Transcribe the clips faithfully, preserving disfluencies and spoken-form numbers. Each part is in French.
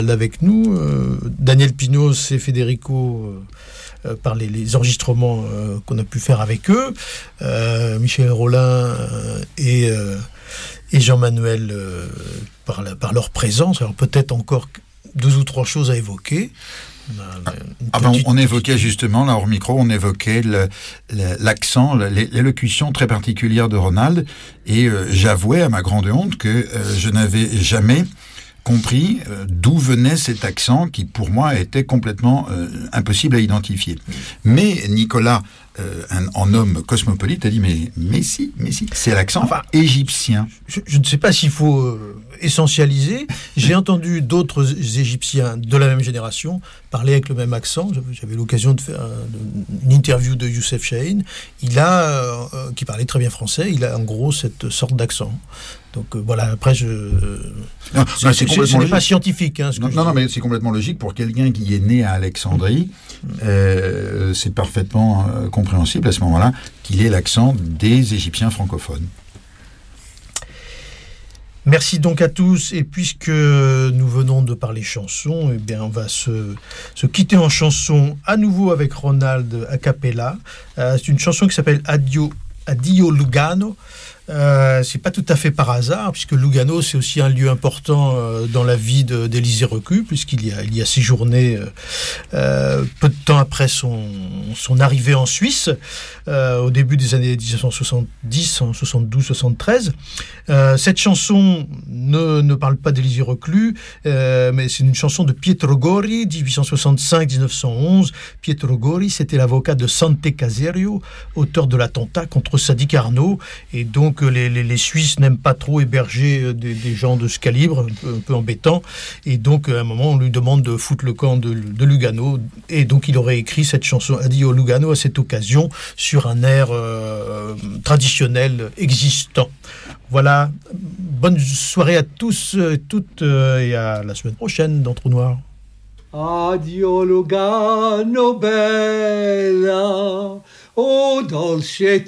Avec nous, euh, Daniel Pinos et Federico euh, euh, par les, les enregistrements euh, qu'on a pu faire avec eux, euh, Michel Rollin euh, et, euh, et Jean-Manuel euh, par, la, par leur présence. Alors peut-être encore deux ou trois choses à évoquer. Ah, ah ben, on évoquait justement, là hors micro, on évoquait le, le, l'accent, l'élocution très particulière de Ronald, et euh, j'avouais à ma grande honte que euh, je n'avais jamais compris euh, d'où venait cet accent qui pour moi était complètement euh, impossible à identifier. Mais Nicolas, euh, un, en homme cosmopolite, a dit mais, mais si, mais si, c'est l'accent enfin, égyptien. Je, je ne sais pas s'il faut euh, essentialiser. J'ai entendu d'autres Égyptiens de la même génération parler avec le même accent. J'avais, j'avais l'occasion de faire un, une interview de Youssef Chahine. Il a, euh, qui parlait très bien français, il a en gros cette sorte d'accent. Donc euh, voilà, après je... Non, c'est, non, c'est, c'est ce n'est pas scientifique. Hein, ce non, que non, je non, mais c'est complètement logique pour quelqu'un qui est né à Alexandrie. Mmh. Euh, c'est parfaitement euh, compréhensible à ce moment-là qu'il ait l'accent des Égyptiens francophones. Merci donc à tous, et puisque nous venons de parler chansons, eh bien on va se, se quitter en chanson à nouveau avec Ronald a cappella. Euh, c'est une chanson qui s'appelle Addio, Addio Lugano. Euh, c'est pas tout à fait par hasard, puisque Lugano, c'est aussi un lieu important euh, dans la vie de, d'Élisée Reclus, puisqu'il y a, il y a séjourné euh, euh, peu de temps après son, son arrivée en Suisse, euh, au début des années dix-neuf cent soixante-dix, en soixante-douze soixante-treize. Euh, cette chanson ne, ne parle pas d'Élisée Reclus, euh, mais c'est une chanson de Pietro Gori, dix-huit cent soixante-cinq à dix-neuf cent onze. Pietro Gori, c'était l'avocat de Sante Caserio, auteur de l'attentat contre Sadi Carnot, et donc que les, les, les Suisses n'aiment pas trop héberger des, des gens de ce calibre, un peu, un peu embêtant, et donc à un moment on lui demande de foutre le camp de, de Lugano, et donc il aurait écrit cette chanson Addio Lugano à cette occasion sur un air euh, traditionnel existant. Voilà, bonne soirée à tous et toutes, et à la semaine prochaine dans Trou Noir. Addio Lugano bella, o dolce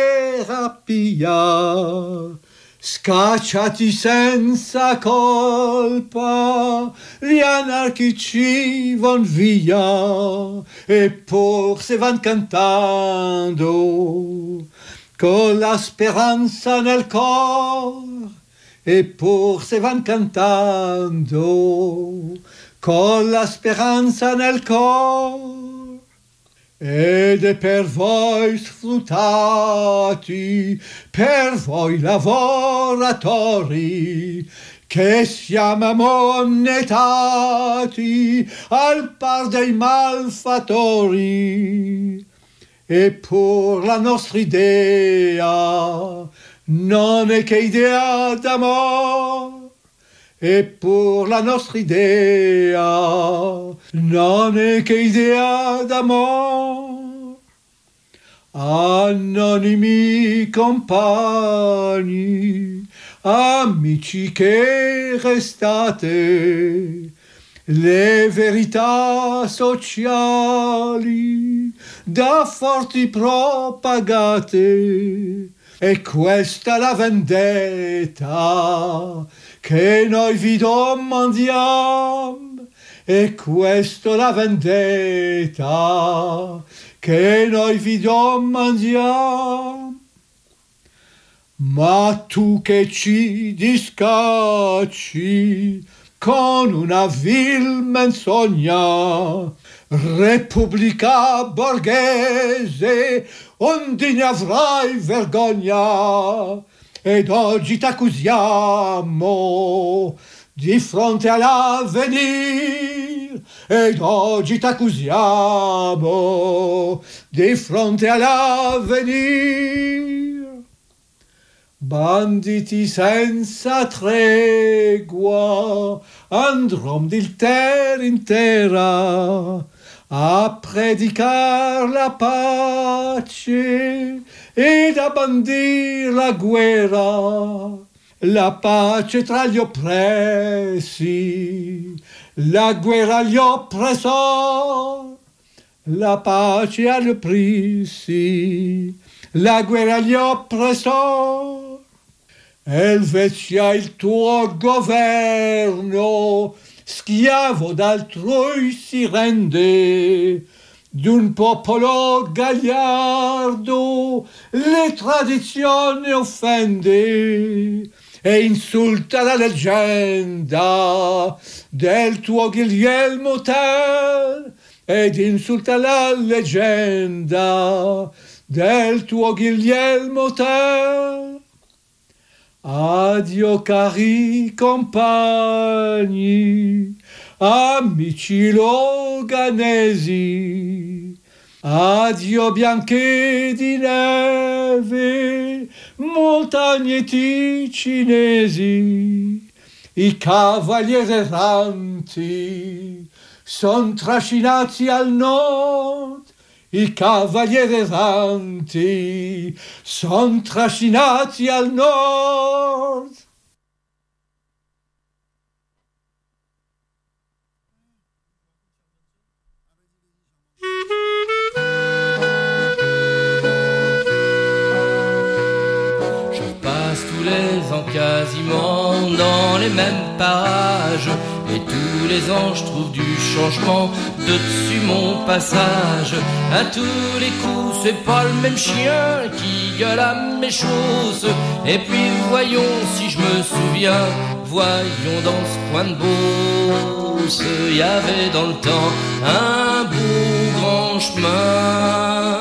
terapia, scacciati senza colpa, gli anarchici von via, e pur se van cantando, con la speranza nel cor, e pur se van cantando, con la speranza nel cor. Ed è per voi sfruttati, per voi lavoratori, che siamo ammonetati al par dei malfattori. E pur la nostra idea non è che idea d'amor, e pur la nostra idea non è che idea d'amor. Anonimi compagni, amici che restate, le verità sociali da forti propagate, e questa la vendetta che noi vi domandiamo, e questo la vendetta che noi vi domandiamo. Ma tu che ci discacci con una vil menzogna, Repubblica borghese, onde ne avrai vergogna, ed oggi t'accusiamo di fronte all'avvenir, ed oggi t'accusiamo di fronte all'avvenir. Banditi senza tregua andrò d'Inghilterra intera a predicar la pace ed a bandir la guerra, la pace tra gli oppressi, la guerra agli oppressori, la pace agli oppressi, la guerra agli oppressori. Elvetia il tuo governo schiavo d'altrui si rende, d'un popolo gagliardo le tradizioni offende e insulta la leggenda del tuo Guglielmo Tell ed insulta la leggenda del tuo Guglielmo Tell. Addio cari compagni, amici loganesi, addio bianche di neve, montagne ticinesi, i cavalieri erranti son trascinati al nord, i cavalieri erranti son trascinati al nord. Je passe tous les ans quasiment dans les mêmes parages, et tous les ans je trouve du changement de dessus mon passage. À tous les coups c'est pas le même chien qui gueule à mes chausses. Et puis voyons si je me souviens, voyons dans ce coin de Beauce, il y avait dans le temps un beau grand chemin.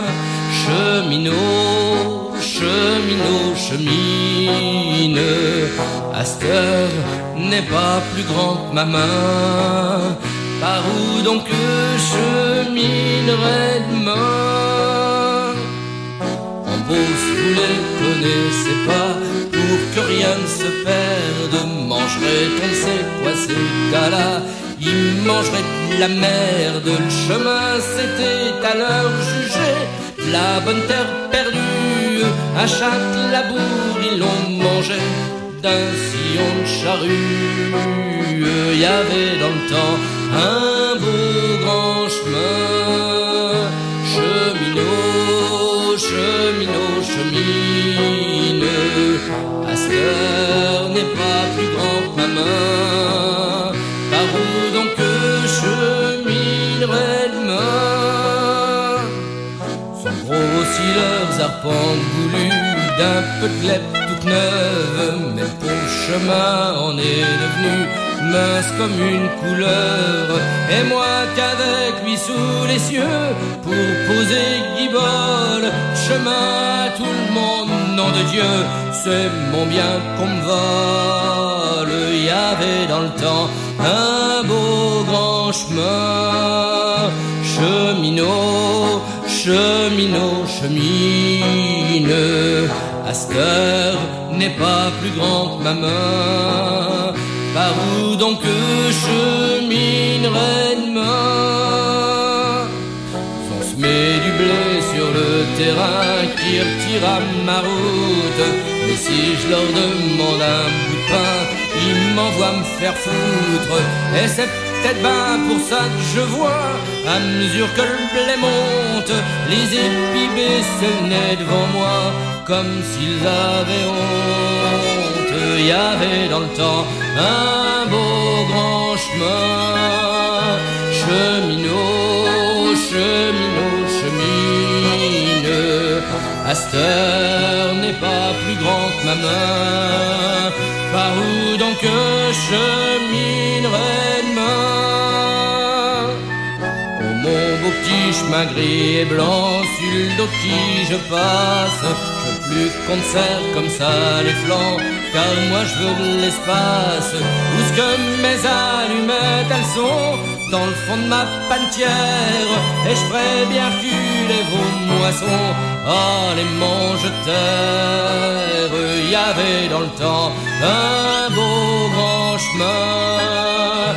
Cheminot, cheminot, chemine, à cette heure n'est pas plus grand que ma main. Par où donc je cheminerai demain? En Beauce, vous les connaissez pas, pour que rien ne se perde. Mangerait on ne sait quoi ces gars-là, ils mangeraient de la merde. Le chemin c'était à leur juger la bonne terre perdue. À Châtelabourg ils l'ont mangé d'un sillon de charrue. Il y avait dans le temps un beau grand chemin. Cheminot, cheminot, chemine, à cette heure n'est pas plus grand que ma main. Par où donc que cheminerai demain? Sont gros si leurs arpents goulus d'un peu de glèbe toute neuve, mais pour le chemin on est devenu mince comme une couleur. Et moi qu'avec lui sous les cieux pour poser guibole, chemin à tout le monde, nom de Dieu, c'est mon bien qu'on me vole. Il y avait dans le temps un beau grand chemin. Cheminot, cheminot, chemine, à cette heure n'est pas plus grand que ma main. Par où donc je cheminerai demain? On se met du blé sur le terrain qui retire à ma route. Mais si je leur demande un bout de pain, ils m'envoient me faire foutre. Et c'est peut-être ben pour ça que je vois, à mesure que le blé monte, les épis baisser le nez devant moi, comme s'ils avaient honte. Il y avait dans le temps un beau grand chemin. Cheminot, cheminot, chemine, à cette heure n'est pas plus grand que ma main. Par où donc je cheminerai demain? Oh mon beau petit chemin gris et blanc, sur le dos qui je passe, je veux plus qu'on me serre comme ça les flancs, car moi je veux de l'espace, où ce que mes allumettes elles sont dans le fond de ma panetière, et je ferai bien reculer vos moissons, oh les mange-terres. Il y avait dans le temps un beau grand chemin.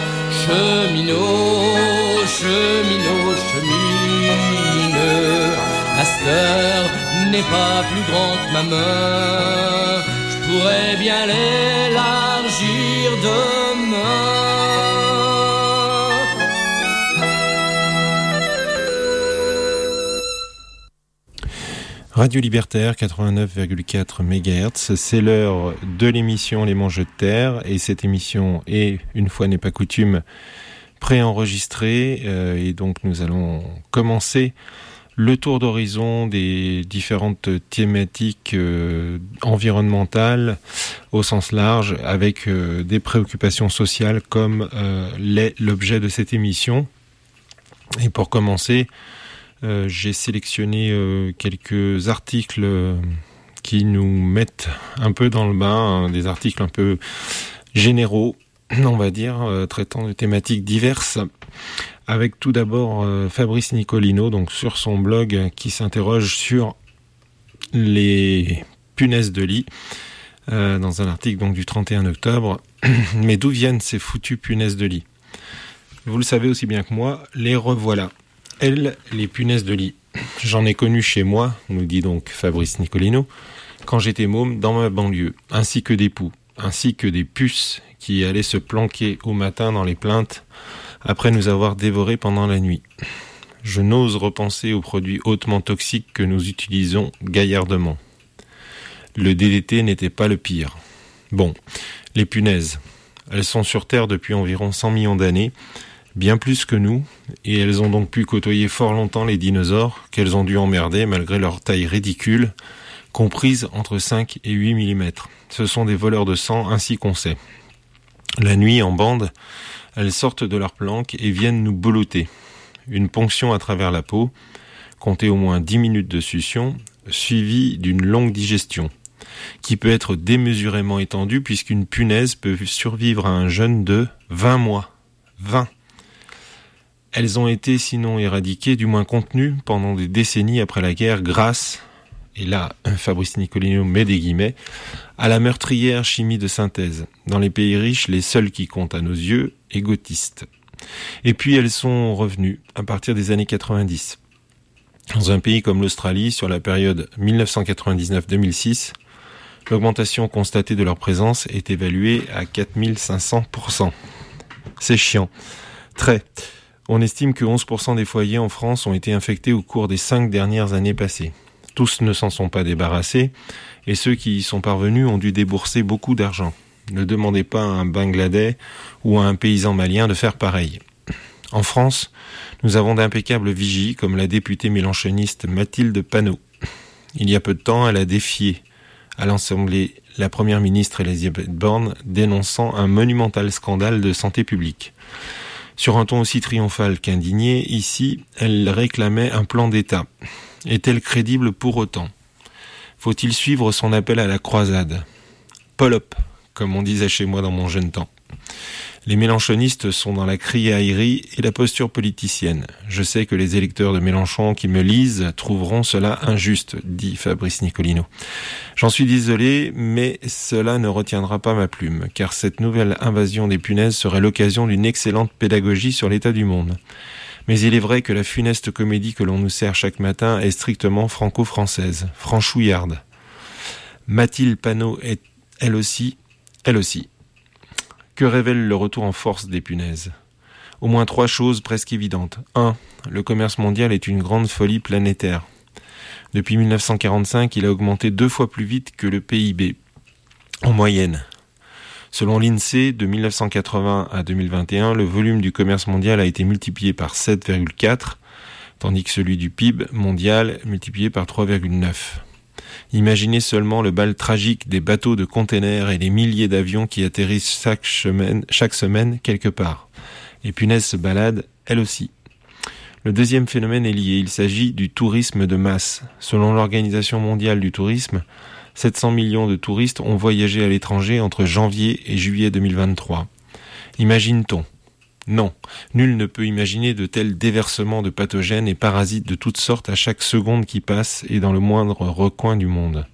Cheminot, cheminot, chemine, à cette heure n'est pas plus grand que ma main. Je pourrais bien l'élargir demain. Radio Libertaire quatre-vingt-neuf virgule quatre mégahertz, c'est l'heure de l'émission Les Mangeux de Terre, et cette émission est, une fois n'est pas coutume, préenregistrée, euh, et donc nous allons commencer le tour d'horizon des différentes thématiques euh, environnementales au sens large, avec euh, des préoccupations sociales comme euh, l'est l'objet de cette émission. Et pour commencer, Euh, j'ai sélectionné euh, quelques articles euh, qui nous mettent un peu dans le bain, hein, des articles un peu généraux, on va dire, euh, traitant de thématiques diverses, avec tout d'abord euh, Fabrice Nicolino, donc sur son blog, qui s'interroge sur les punaises de lit, euh, dans un article donc du trente et un octobre. Mais d'où viennent ces foutues punaises de lit ? Vous le savez aussi bien que moi, les revoilà. Elles, les punaises de lit. J'en ai connu chez moi, nous dit donc Fabrice Nicolino, quand j'étais môme dans ma banlieue, ainsi que des poux, ainsi que des puces qui allaient se planquer au matin dans les plinthes après nous avoir dévorés pendant la nuit. Je n'ose repenser aux produits hautement toxiques que nous utilisons gaillardement. Le D D T n'était pas le pire. Bon, les punaises. Elles sont sur Terre depuis environ cent millions d'années, bien plus que nous, et elles ont donc pu côtoyer fort longtemps les dinosaures, qu'elles ont dû emmerder malgré leur taille ridicule, comprise entre cinq et huit millimètres. Ce sont des voleurs de sang, ainsi qu'on sait. La nuit, en bande, elles sortent de leur planque et viennent nous beloter. Une ponction à travers la peau, comptez au moins dix minutes de succion, suivie d'une longue digestion, qui peut être démesurément étendue puisqu'une punaise peut survivre à un jeûne de vingt mois. vingt. Elles ont été sinon éradiquées, du moins contenues pendant des décennies après la guerre grâce, et là Fabrice Nicolino met des guillemets, à la meurtrière chimie de synthèse. Dans les pays riches, les seuls qui comptent à nos yeux, égotistes. Et puis elles sont revenues à partir des années quatre-vingt-dix. Dans un pays comme l'Australie, sur la période dix-neuf cent quatre-vingt-dix-neuf à deux mille six, l'augmentation constatée de leur présence est évaluée à quatre mille cinq cents pour cent. C'est chiant. Très. On estime que onze pour cent des foyers en France ont été infectés au cours des cinq dernières années passées. Tous ne s'en sont pas débarrassés, et ceux qui y sont parvenus ont dû débourser beaucoup d'argent. Ne demandez pas à un Bangladais ou à un paysan malien de faire pareil. En France, nous avons d'impeccables vigies, comme la députée mélenchoniste Mathilde Panot. Il y a peu de temps, elle a défié à l'Assemblée la première ministre Elisabeth Borne, dénonçant un monumental scandale de santé publique. Sur un ton aussi triomphal qu'indigné, ici, elle réclamait un plan d'État. Est-elle crédible pour autant ? Faut-il suivre son appel à la croisade ? Polop, comme on disait chez moi dans mon jeune temps. Les mélenchonistes sont dans la criaillerie et la posture politicienne. Je sais que les électeurs de Mélenchon qui me lisent trouveront cela injuste, dit Fabrice Nicolino. J'en suis désolé, mais cela ne retiendra pas ma plume, car cette nouvelle invasion des punaises serait l'occasion d'une excellente pédagogie sur l'état du monde. Mais il est vrai que la funeste comédie que l'on nous sert chaque matin est strictement franco-française, franchouillarde. Mathilde Panot est, elle aussi, elle aussi. Que révèle le retour en force des punaises ? Au moins trois choses presque évidentes. un. Le commerce mondial est une grande folie planétaire. Depuis dix-neuf cent quarante-cinq, il a augmenté deux fois plus vite que le P I B, en moyenne. Selon l'INSEE, de dix-neuf cent quatre-vingts à deux mille vingt et un, le volume du commerce mondial a été multiplié par sept virgule quatre, tandis que celui du P I B mondial multiplié par trois virgule neuf. Imaginez seulement le bal tragique des bateaux de containers et les milliers d'avions qui atterrissent chaque semaine, chaque semaine quelque part. Les punaises se baladent, elles aussi. Le deuxième phénomène est lié, il s'agit du tourisme de masse. Selon l'Organisation mondiale du tourisme, sept cents millions de touristes ont voyagé à l'étranger entre janvier et juillet deux mille vingt-trois. Imagine-t-on ? Non, nul ne peut imaginer de tels déversements de pathogènes et parasites de toutes sortes à chaque seconde qui passe et dans le moindre recoin du monde.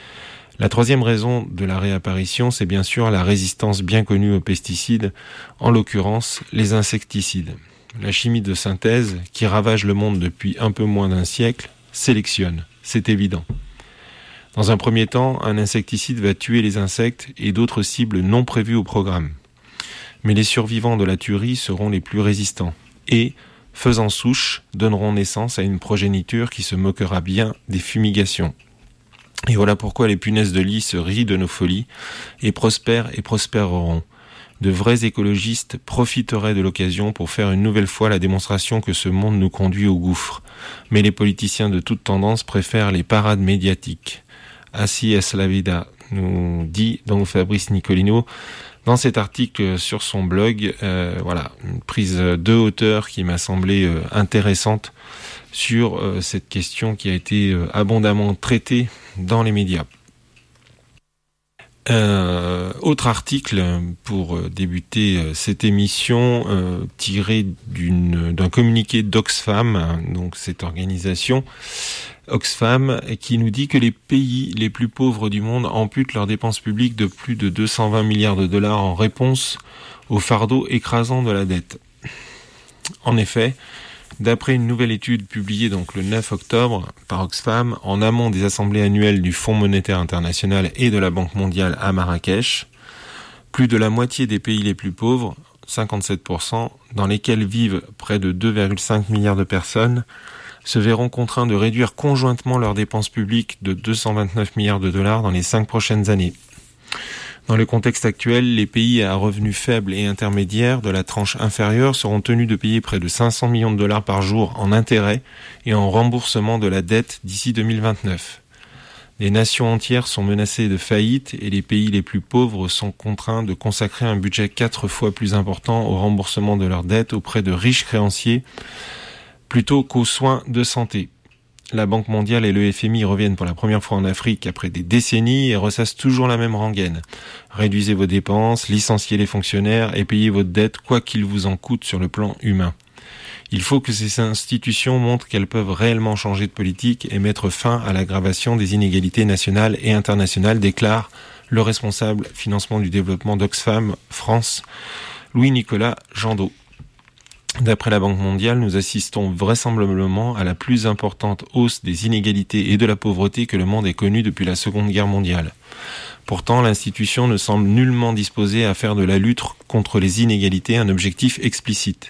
La troisième raison de la réapparition, c'est bien sûr la résistance bien connue aux pesticides, en l'occurrence les insecticides. La chimie de synthèse, qui ravage le monde depuis un peu moins d'un siècle, sélectionne, c'est évident. Dans un premier temps, un insecticide va tuer les insectes et d'autres cibles non prévues au programme. Mais les survivants de la tuerie seront les plus résistants et, faisant souche, donneront naissance à une progéniture qui se moquera bien des fumigations. Et voilà pourquoi les punaises de lit se rient de nos folies et prospèrent et prospéreront. De vrais écologistes profiteraient de l'occasion pour faire une nouvelle fois la démonstration que ce monde nous conduit au gouffre. Mais les politiciens de toute tendance préfèrent les parades médiatiques. Así es la vida, nous dit donc Fabrice Nicolino dans cet article sur son blog. Euh, voilà, une prise de hauteur qui m'a semblé euh, intéressante sur euh, cette question qui a été euh, abondamment traitée dans les médias. Euh, autre article pour débuter cette émission, euh, tiré d'une, d'un communiqué d'Oxfam, donc cette organisation Oxfam, qui nous dit que les pays les plus pauvres du monde amputent leurs dépenses publiques de plus de deux cent vingt milliards de dollars en réponse au fardeau écrasant de la dette. En effet, d'après une nouvelle étude publiée donc le neuf octobre par Oxfam, en amont des assemblées annuelles du Fonds monétaire international et de la Banque mondiale à Marrakech, plus de la moitié des pays les plus pauvres, cinquante-sept pour cent, dans lesquels vivent près de deux virgule cinq milliards de personnes, se verront contraints de réduire conjointement leurs dépenses publiques de deux cent vingt-neuf milliards de dollars dans les cinq prochaines années. Dans le contexte actuel, les pays à revenus faibles et intermédiaires de la tranche inférieure seront tenus de payer près de cinq cents millions de dollars par jour en intérêts et en remboursement de la dette d'ici deux mille vingt-neuf. Les nations entières sont menacées de faillite et les pays les plus pauvres sont contraints de consacrer un budget quatre fois plus important au remboursement de leurs dettes auprès de riches créanciers plutôt qu'aux soins de santé. La Banque mondiale et le F M I reviennent pour la première fois en Afrique après des décennies et ressassent toujours la même rengaine. Réduisez vos dépenses, licenciez les fonctionnaires et payez votre dette quoi qu'il vous en coûte sur le plan humain. Il faut que ces institutions montrent qu'elles peuvent réellement changer de politique et mettre fin à l'aggravation des inégalités nationales et internationales, déclare le responsable financement du développement d'Oxfam France, Louis-Nicolas Jandot. D'après la Banque mondiale, nous assistons vraisemblablement à la plus importante hausse des inégalités et de la pauvreté que le monde ait connue depuis la Seconde Guerre mondiale. Pourtant, l'institution ne semble nullement disposée à faire de la lutte contre les inégalités un objectif explicite.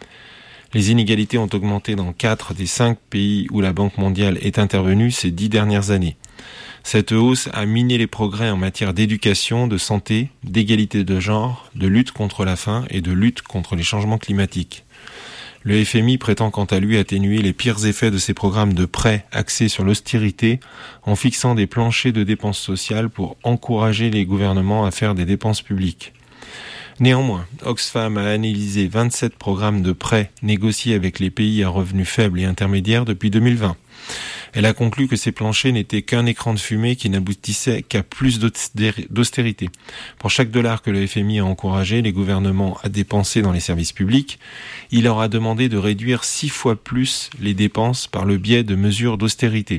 Les inégalités ont augmenté dans quatre des cinq pays où la Banque mondiale est intervenue ces dix dernières années. Cette hausse a miné les progrès en matière d'éducation, de santé, d'égalité de genre, de lutte contre la faim et de lutte contre les changements climatiques. Le F M I prétend quant à lui atténuer les pires effets de ces programmes de prêts axés sur l'austérité en fixant des planchers de dépenses sociales pour encourager les gouvernements à faire des dépenses publiques. Néanmoins, Oxfam a analysé vingt-sept programmes de prêts négociés avec les pays à revenus faibles et intermédiaires depuis deux mille vingt. Elle a conclu que ces planchers n'étaient qu'un écran de fumée qui n'aboutissait qu'à plus d'austérité. Pour chaque dollar que le F M I a encouragé les gouvernements à dépenser dans les services publics, il leur a demandé de réduire six fois plus les dépenses par le biais de mesures d'austérité.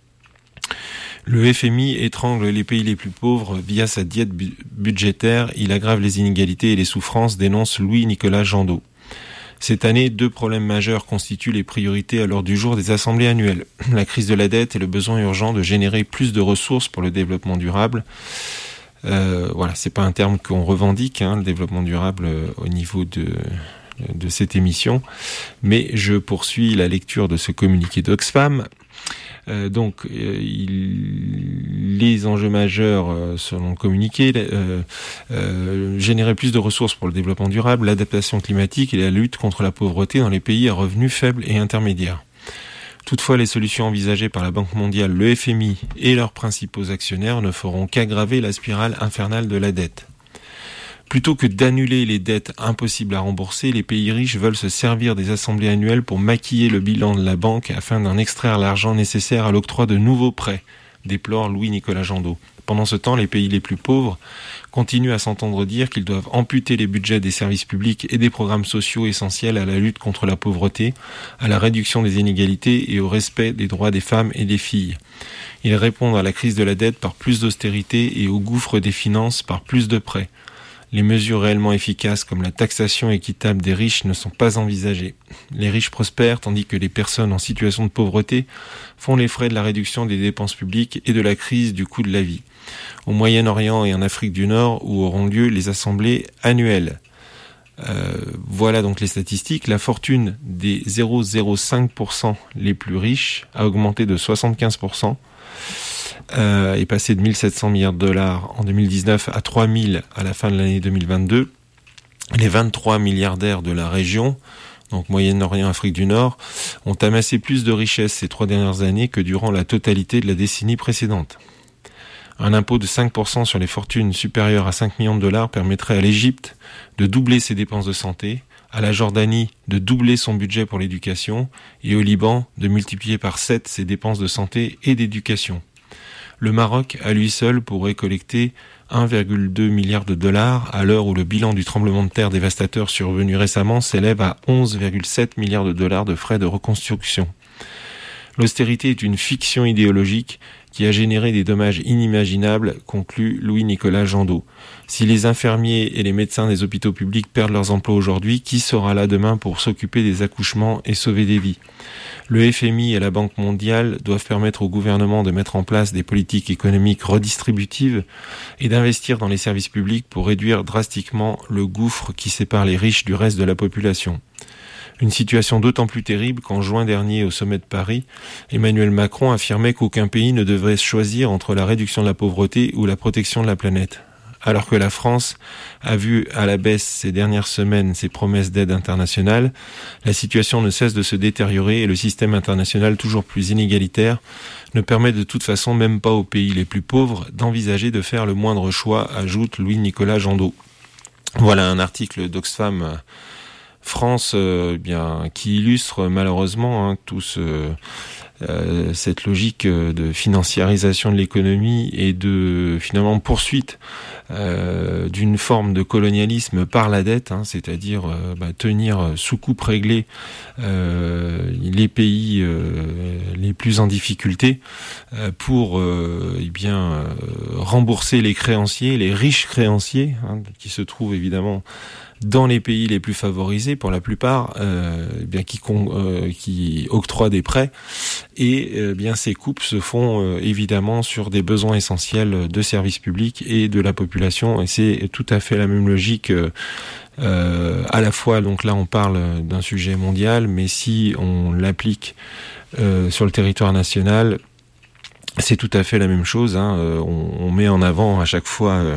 Le F M I étrangle les pays les plus pauvres via sa diète bu- budgétaire, il aggrave les inégalités et les souffrances, dénonce Louis-Nicolas Jandot. Cette année, deux problèmes majeurs constituent les priorités à l'ordre du jour des assemblées annuelles. La crise de la dette et le besoin urgent de générer plus de ressources pour le développement durable. Euh, voilà, c'est pas un terme qu'on revendique, hein, le développement durable euh, au niveau de, de cette émission. Mais je poursuis la lecture de ce communiqué d'Oxfam. Euh, donc, euh, il, les enjeux majeurs, euh, selon le communiqué, euh, euh, générer plus de ressources pour le développement durable, l'adaptation climatique et la lutte contre la pauvreté dans les pays à revenus faibles et intermédiaires. Toutefois, les solutions envisagées par la Banque mondiale, le F M I et leurs principaux actionnaires ne feront qu'aggraver la spirale infernale de la dette. Plutôt que d'annuler les dettes impossibles à rembourser, les pays riches veulent se servir des assemblées annuelles pour maquiller le bilan de la banque afin d'en extraire l'argent nécessaire à l'octroi de nouveaux prêts, déplore Louis-Nicolas Jandot. Pendant ce temps, les pays les plus pauvres continuent à s'entendre dire qu'ils doivent amputer les budgets des services publics et des programmes sociaux essentiels à la lutte contre la pauvreté, à la réduction des inégalités et au respect des droits des femmes et des filles. Ils répondent à la crise de la dette par plus d'austérité et au gouffre des finances par plus de prêts. Les mesures réellement efficaces comme la taxation équitable des riches ne sont pas envisagées. Les riches prospèrent tandis que les personnes en situation de pauvreté font les frais de la réduction des dépenses publiques et de la crise du coût de la vie. Au Moyen-Orient et en Afrique du Nord où auront lieu les assemblées annuelles. Euh, voilà donc les statistiques. La fortune des zéro virgule zéro cinq pour cent les plus riches a augmenté de soixante-quinze pour cent, euh, est passé de mille sept cents milliards de dollars en deux mille dix-neuf à trois mille à la fin de l'année deux mille vingt-deux. Les vingt-trois milliardaires de la région, donc Moyen-Orient, Afrique du Nord, ont amassé plus de richesses ces trois dernières années que durant la totalité de la décennie précédente. Un impôt de cinq pour cent sur les fortunes supérieures à cinq millions de dollars permettrait à l'Égypte de doubler ses dépenses de santé, à la Jordanie de doubler son budget pour l'éducation et au Liban de multiplier par sept ses dépenses de santé et d'éducation. Le Maroc, à lui seul, pourrait collecter un virgule deux milliard de dollars à l'heure où le bilan du tremblement de terre dévastateur survenu récemment s'élève à onze virgule sept milliards de dollars de frais de reconstruction. L'austérité est une fiction idéologique qui a généré des dommages inimaginables, conclut Louis-Nicolas Jandot. Si les infirmiers et les médecins des hôpitaux publics perdent leurs emplois aujourd'hui, qui sera là demain pour s'occuper des accouchements et sauver des vies ? Le F M I et la Banque mondiale doivent permettre au gouvernement de mettre en place des politiques économiques redistributives et d'investir dans les services publics pour réduire drastiquement le gouffre qui sépare les riches du reste de la population. Une situation d'autant plus terrible qu'en juin dernier, au sommet de Paris, Emmanuel Macron affirmait qu'aucun pays ne devrait choisir entre la réduction de la pauvreté ou la protection de la planète. Alors que la France a vu à la baisse ces dernières semaines ses promesses d'aide internationale, la situation ne cesse de se détériorer et le système international toujours plus inégalitaire ne permet de toute façon même pas aux pays les plus pauvres d'envisager de faire le moindre choix, ajoute Louis-Nicolas Jandot. Voilà un article d'Oxfam France euh, bien qui illustre malheureusement hein, tout ce, euh, cette logique de financiarisation de l'économie et de finalement poursuite euh, d'une forme de colonialisme par la dette, hein, c'est-à-dire euh, bah, tenir sous coupe réglée euh, les pays euh, les plus en difficulté euh, pour euh, eh bien euh, rembourser les créanciers, les riches créanciers hein, qui se trouvent évidemment dans les pays les plus favorisés, pour la plupart, euh, bien qui, euh, qui octroient des prêts, et euh, bien ces coupes se font euh, évidemment sur des besoins essentiels de services publics et de la population, et c'est tout à fait la même logique. Euh, euh, à la fois, donc là, on parle d'un sujet mondial, mais si on l'applique euh, sur le territoire national, c'est tout à fait la même chose. Hein. Euh, on, on met en avant à chaque fois. Euh,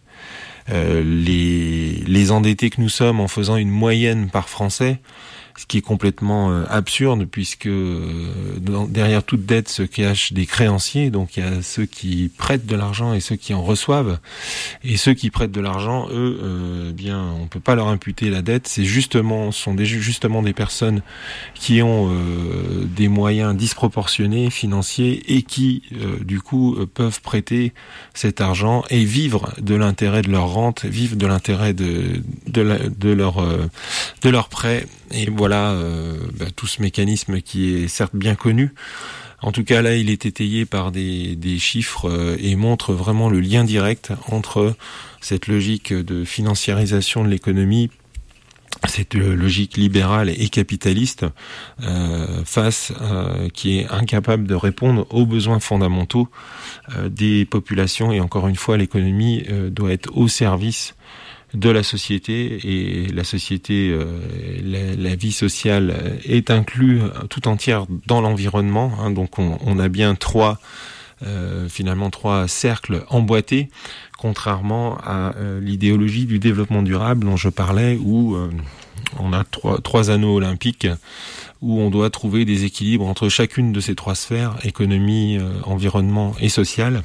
Euh, les, les endettés que nous sommes en faisant une moyenne par Français, ce qui est complètement euh, absurde puisque euh, dans, derrière toute dette se cachent des créanciers, donc il y a ceux qui prêtent de l'argent et ceux qui en reçoivent, et ceux qui prêtent de l'argent, eux, euh, bien on peut pas leur imputer la dette, c'est justement sont des, justement des personnes qui ont euh, des moyens disproportionnés financiers et qui euh, du coup euh, peuvent prêter cet argent et vivre de l'intérêt de leur rente, vivre de l'intérêt de de, la, de leur euh, de leur prêt. Et voilà euh, bah, tout ce mécanisme qui est certes bien connu. En tout cas, là, il est étayé par des, des chiffres euh, et montre vraiment le lien direct entre cette logique de financiarisation de l'économie, cette logique libérale et capitaliste, euh, face euh, qui est incapable de répondre aux besoins fondamentaux euh, des populations. Et encore une fois, l'économie euh, doit être au service de la société, et la société, euh, la, la vie sociale est inclue tout entière dans l'environnement. Hein, donc on, on a bien trois, euh, finalement trois cercles emboîtés, contrairement à euh, l'idéologie du développement durable dont je parlais, où euh, on a trois, trois anneaux olympiques, où on doit trouver des équilibres entre chacune de ces trois sphères, économie, euh, environnement et social.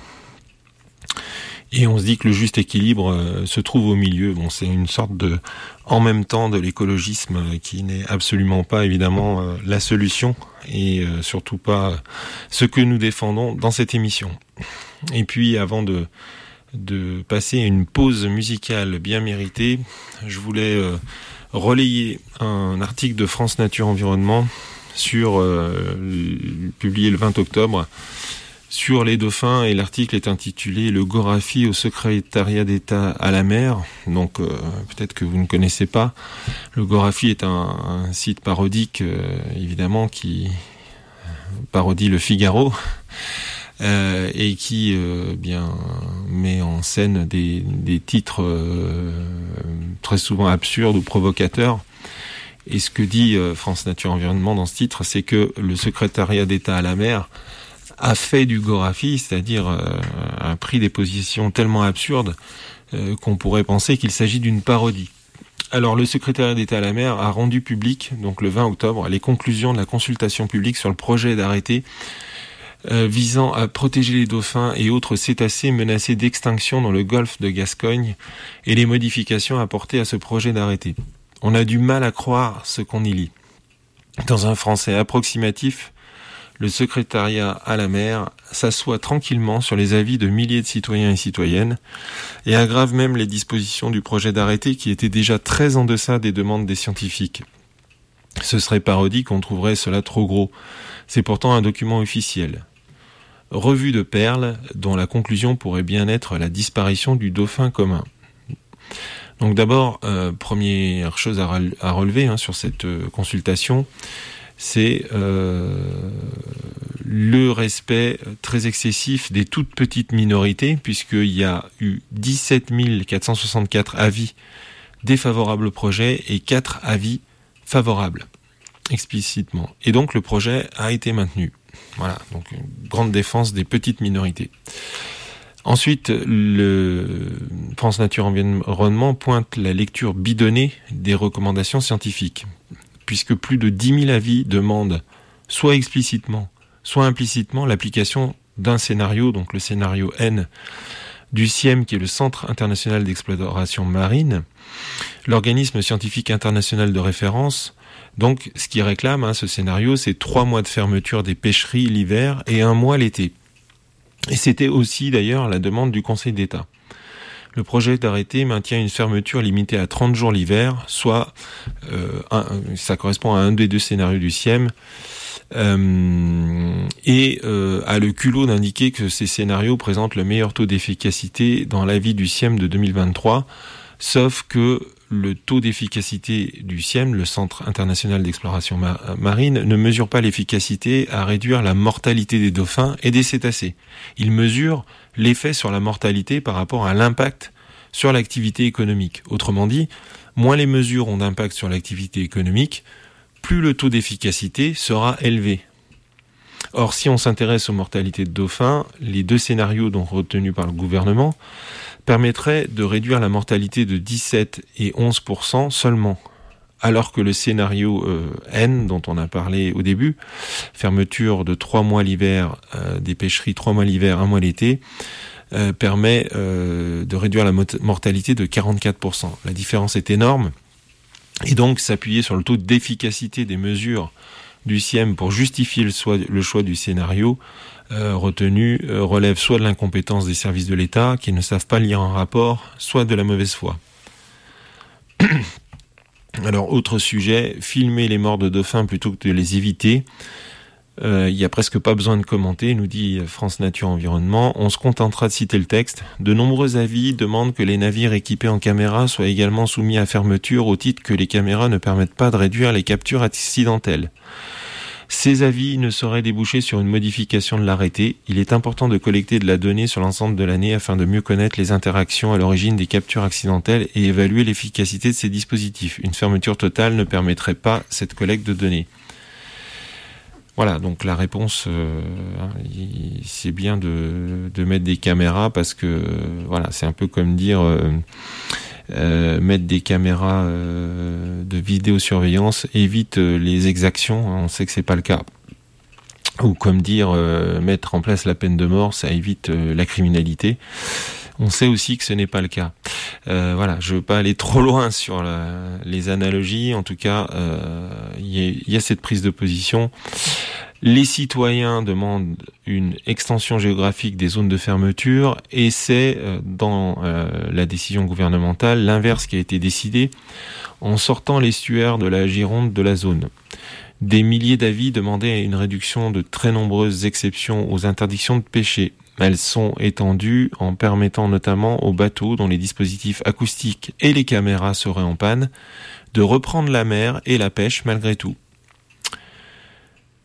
Et on se dit que le juste équilibre euh, se trouve au milieu. Bon, c'est une sorte de, en même temps, de l'écologisme euh, qui n'est absolument pas, évidemment, euh, la solution, et euh, surtout pas ce que nous défendons dans cette émission. Et puis, avant de, de passer à une pause musicale bien méritée, je voulais euh, relayer un article de France Nature Environnement sur euh, publié le vingt octobre, sur les dauphins, et l'article est intitulé « Le Gorafi au secrétariat d'État à la mer ». Donc euh, peut-être que vous ne connaissez pas. Le Gorafi est un, un site parodique, euh, évidemment, qui parodie le Figaro. euh, et qui euh, bien met en scène des, des titres euh, très souvent absurdes ou provocateurs. Et ce que dit euh, France Nature Environnement dans ce titre, c'est que le secrétariat d'État à la mer a fait du Gorafi, c'est-à-dire euh, a pris des positions tellement absurdes euh, qu'on pourrait penser qu'il s'agit d'une parodie. Alors, le secrétariat d'État à la mer a rendu public, donc le vingt octobre, les conclusions de la consultation publique sur le projet d'arrêté euh, visant à protéger les dauphins et autres cétacés menacés d'extinction dans le golfe de Gascogne et les modifications apportées à ce projet d'arrêté. On a du mal à croire ce qu'on y lit. Dans un français approximatif, le secrétariat à la mer s'assoit tranquillement sur les avis de milliers de citoyens et citoyennes et aggrave même les dispositions du projet d'arrêté qui étaient déjà très en deçà des demandes des scientifiques. Ce serait parodique, on trouverait cela trop gros. C'est pourtant un document officiel. Revue de perles, dont la conclusion pourrait bien être la disparition du dauphin commun. Donc d'abord, euh, première chose à, rele- à relever hein, sur cette euh, consultation, c'est euh, le respect très excessif des toutes petites minorités, puisqu'il y a eu dix-sept mille quatre cent soixante-quatre avis défavorables au projet et quatre avis favorables, explicitement. Et donc le projet a été maintenu. Voilà, donc une grande défense des petites minorités. Ensuite, le France Nature Environnement pointe la lecture bidonnée des recommandations scientifiques, puisque plus de dix mille avis demandent, soit explicitement, soit implicitement, l'application d'un scénario, donc le scénario N, du C I E M, qui est le Centre international d'exploration marine, l'organisme scientifique international de référence. Donc, ce qui réclame, hein, ce scénario, c'est trois mois de fermeture des pêcheries l'hiver et un mois l'été. Et c'était aussi, d'ailleurs, la demande du Conseil d'État. Le projet d'arrêté maintient une fermeture limitée à trente jours l'hiver, soit euh, un, ça correspond à un des deux scénarios du C I E M, euh, et euh, a le culot d'indiquer que ces scénarios présentent le meilleur taux d'efficacité dans l'avis du C I E M de deux mille vingt-trois, sauf que le taux d'efficacité du C I E M, le Centre international d'exploration ma- marine, ne mesure pas l'efficacité à réduire la mortalité des dauphins et des cétacés. Il mesure l'effet sur la mortalité par rapport à l'impact sur l'activité économique. Autrement dit, moins les mesures ont d'impact sur l'activité économique, plus le taux d'efficacité sera élevé. Or, si on s'intéresse aux mortalités de dauphins, les deux scénarios donc retenus par le gouvernement permettraient de réduire la mortalité de dix-sept et onze pour cent seulement, alors que le scénario euh, N, dont on a parlé au début, fermeture de trois mois l'hiver, euh, des pêcheries trois mois l'hiver, un mois l'été, euh, permet euh, de réduire la mot- mortalité de quarante-quatre pour cent. La différence est énorme, et donc s'appuyer sur le taux d'efficacité des mesures du C I E M pour justifier le, choix, le choix du scénario euh, retenu euh, relève soit de l'incompétence des services de l'État qui ne savent pas lire un rapport, soit de la mauvaise foi. Alors, autre sujet, filmer les morts de dauphins plutôt que de les éviter. Il euh, n'y a presque pas besoin de commenter, nous dit France Nature Environnement. On se contentera de citer le texte. De nombreux avis demandent que les navires équipés en caméras soient également soumis à fermeture au titre que les caméras ne permettent pas de réduire les captures accidentelles. Ces avis ne sauraient déboucher sur une modification de l'arrêté. Il est important de collecter de la donnée sur l'ensemble de l'année afin de mieux connaître les interactions à l'origine des captures accidentelles et évaluer l'efficacité de ces dispositifs. Une fermeture totale ne permettrait pas cette collecte de données. Voilà, donc la réponse, euh, c'est bien de, de mettre des caméras parce que, euh, voilà, c'est un peu comme dire euh, euh, mettre des caméras euh, de vidéosurveillance évite euh, les exactions, hein, on sait que c'est pas le cas. Ou comme dire euh, mettre en place la peine de mort, ça évite euh, la criminalité. On sait aussi que ce n'est pas le cas. Euh, voilà, je veux pas aller trop loin sur la, les analogies. En tout cas, euh, il y a cette prise de position. Les citoyens demandent une extension géographique des zones de fermeture et c'est euh, dans euh, la décision gouvernementale l'inverse qui a été décidé en sortant l'estuaire de la Gironde de la zone. Des milliers d'avis demandaient une réduction de très nombreuses exceptions aux interdictions de pêcher. Elles sont étendues en permettant notamment aux bateaux dont les dispositifs acoustiques et les caméras seraient en panne de reprendre la mer et la pêche malgré tout.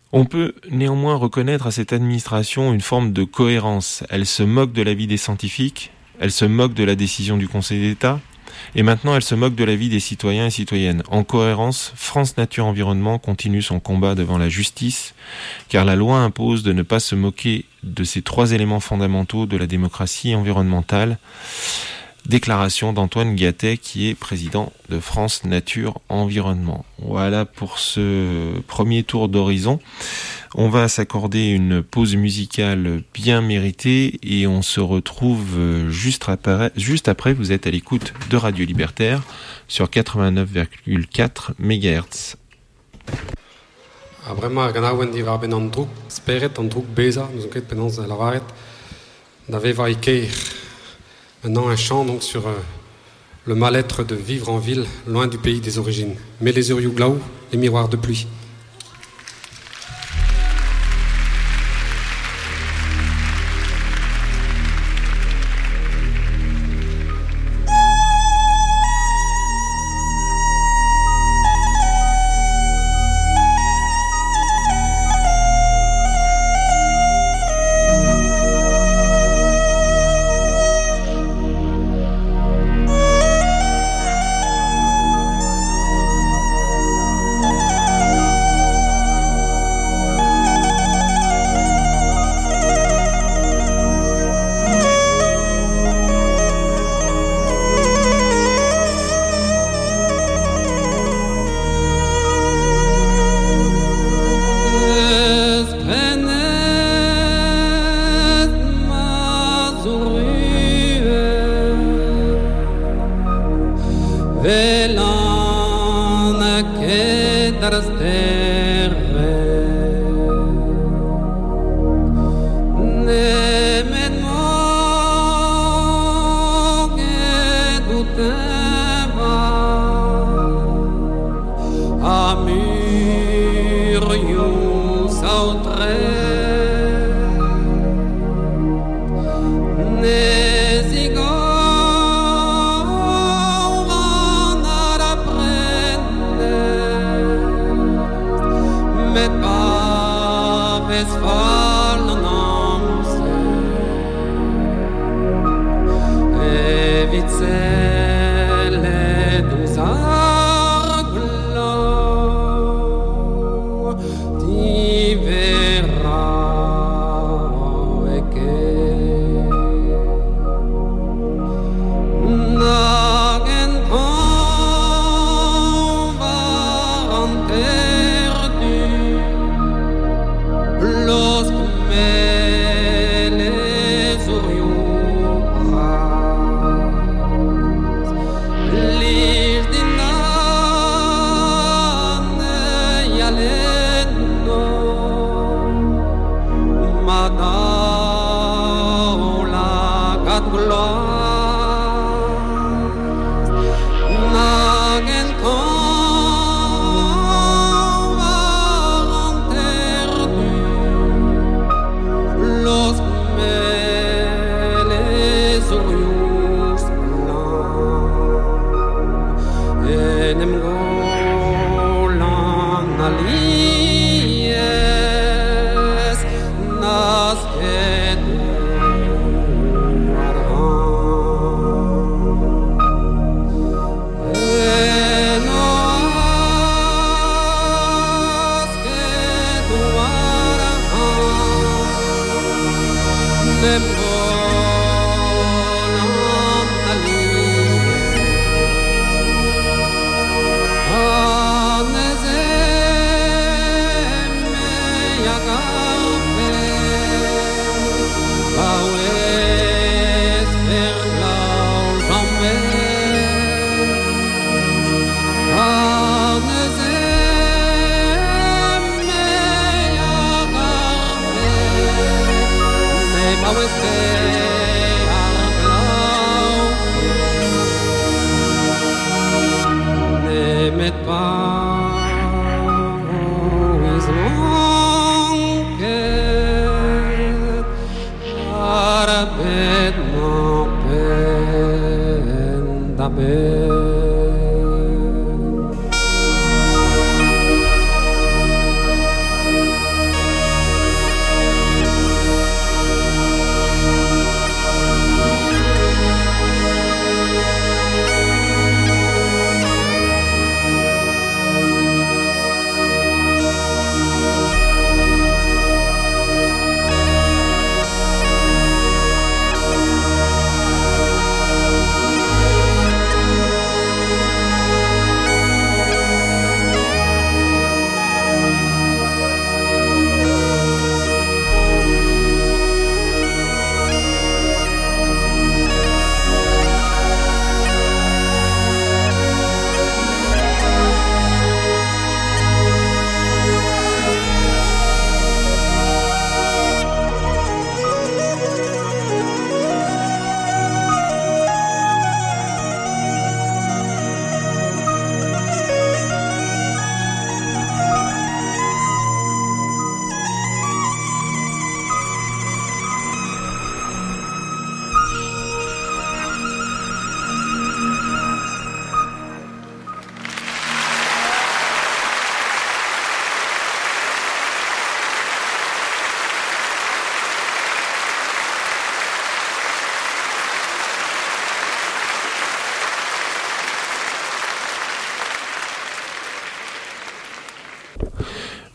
On peut néanmoins reconnaître à cette administration une forme de cohérence. Elle se moque de l'avis des scientifiques, elle se moque de la décision du Conseil d'État, et maintenant elle se moque de l'avis des citoyens et citoyennes. En cohérence, France Nature Environnement continue son combat devant la justice, car la loi impose de ne pas se moquer de ces trois éléments fondamentaux de la démocratie environnementale. Déclaration d'Antoine Gattet, qui est président de France Nature Environnement. Voilà pour ce premier tour d'horizon. On va s'accorder une pause musicale bien méritée et on se retrouve juste après. Juste après, vous êtes à l'écoute de Radio Libertaire sur quatre-vingt-neuf virgule quatre mégahertz. Vraiment, ganawen die waar ben aan druk, speret aan druk bezig, nous enquête pendant la varet, d'avait vaiker. Maintenant, un chant donc sur euh, le mal-être de vivre en ville, loin du pays des origines. Mais les Uriuglaou, les miroirs de pluie.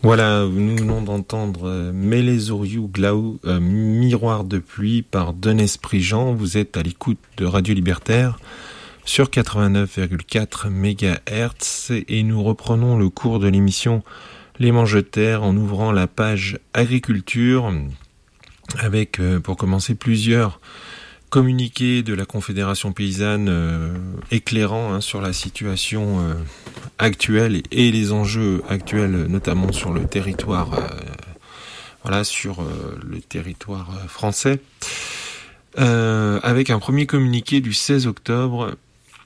Voilà, nous venons d'entendre euh, Melezoriou Glaou, euh, Miroir de pluie par Denès Prigent. Vous êtes à l'écoute de Radio Libertaire sur quatre-vingt-neuf virgule quatre mégahertz et nous reprenons le cours de l'émission Les Mangetères en ouvrant la page agriculture avec, euh, pour commencer, plusieurs communiqué de la Confédération paysanne euh, éclairant hein, sur la situation euh, actuelle et, et les enjeux actuels, notamment sur le territoire, euh, voilà, sur euh, le territoire euh, français, euh, avec un premier communiqué du seize octobre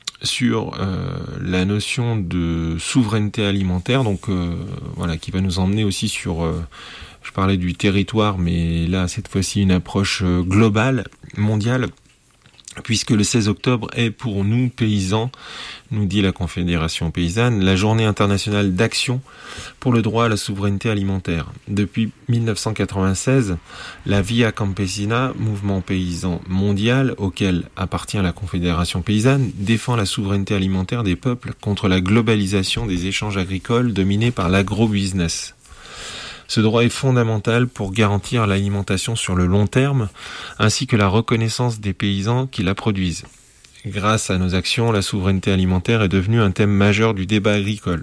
sur euh, la notion de souveraineté alimentaire, donc euh, voilà, qui va nous emmener aussi sur euh, je parlais du territoire, mais là, cette fois-ci, une approche globale, mondiale, puisque le seize octobre est pour nous, paysans, nous dit la Confédération paysanne, la journée internationale d'action pour le droit à la souveraineté alimentaire. Depuis dix-neuf cent quatre-vingt-seize, la Via Campesina, mouvement paysan mondial auquel appartient la Confédération paysanne, défend la souveraineté alimentaire des peuples contre la globalisation des échanges agricoles dominés par l'agro-business. Ce droit est fondamental pour garantir l'alimentation sur le long terme, ainsi que la reconnaissance des paysans qui la produisent. Grâce à nos actions, la souveraineté alimentaire est devenue un thème majeur du débat agricole.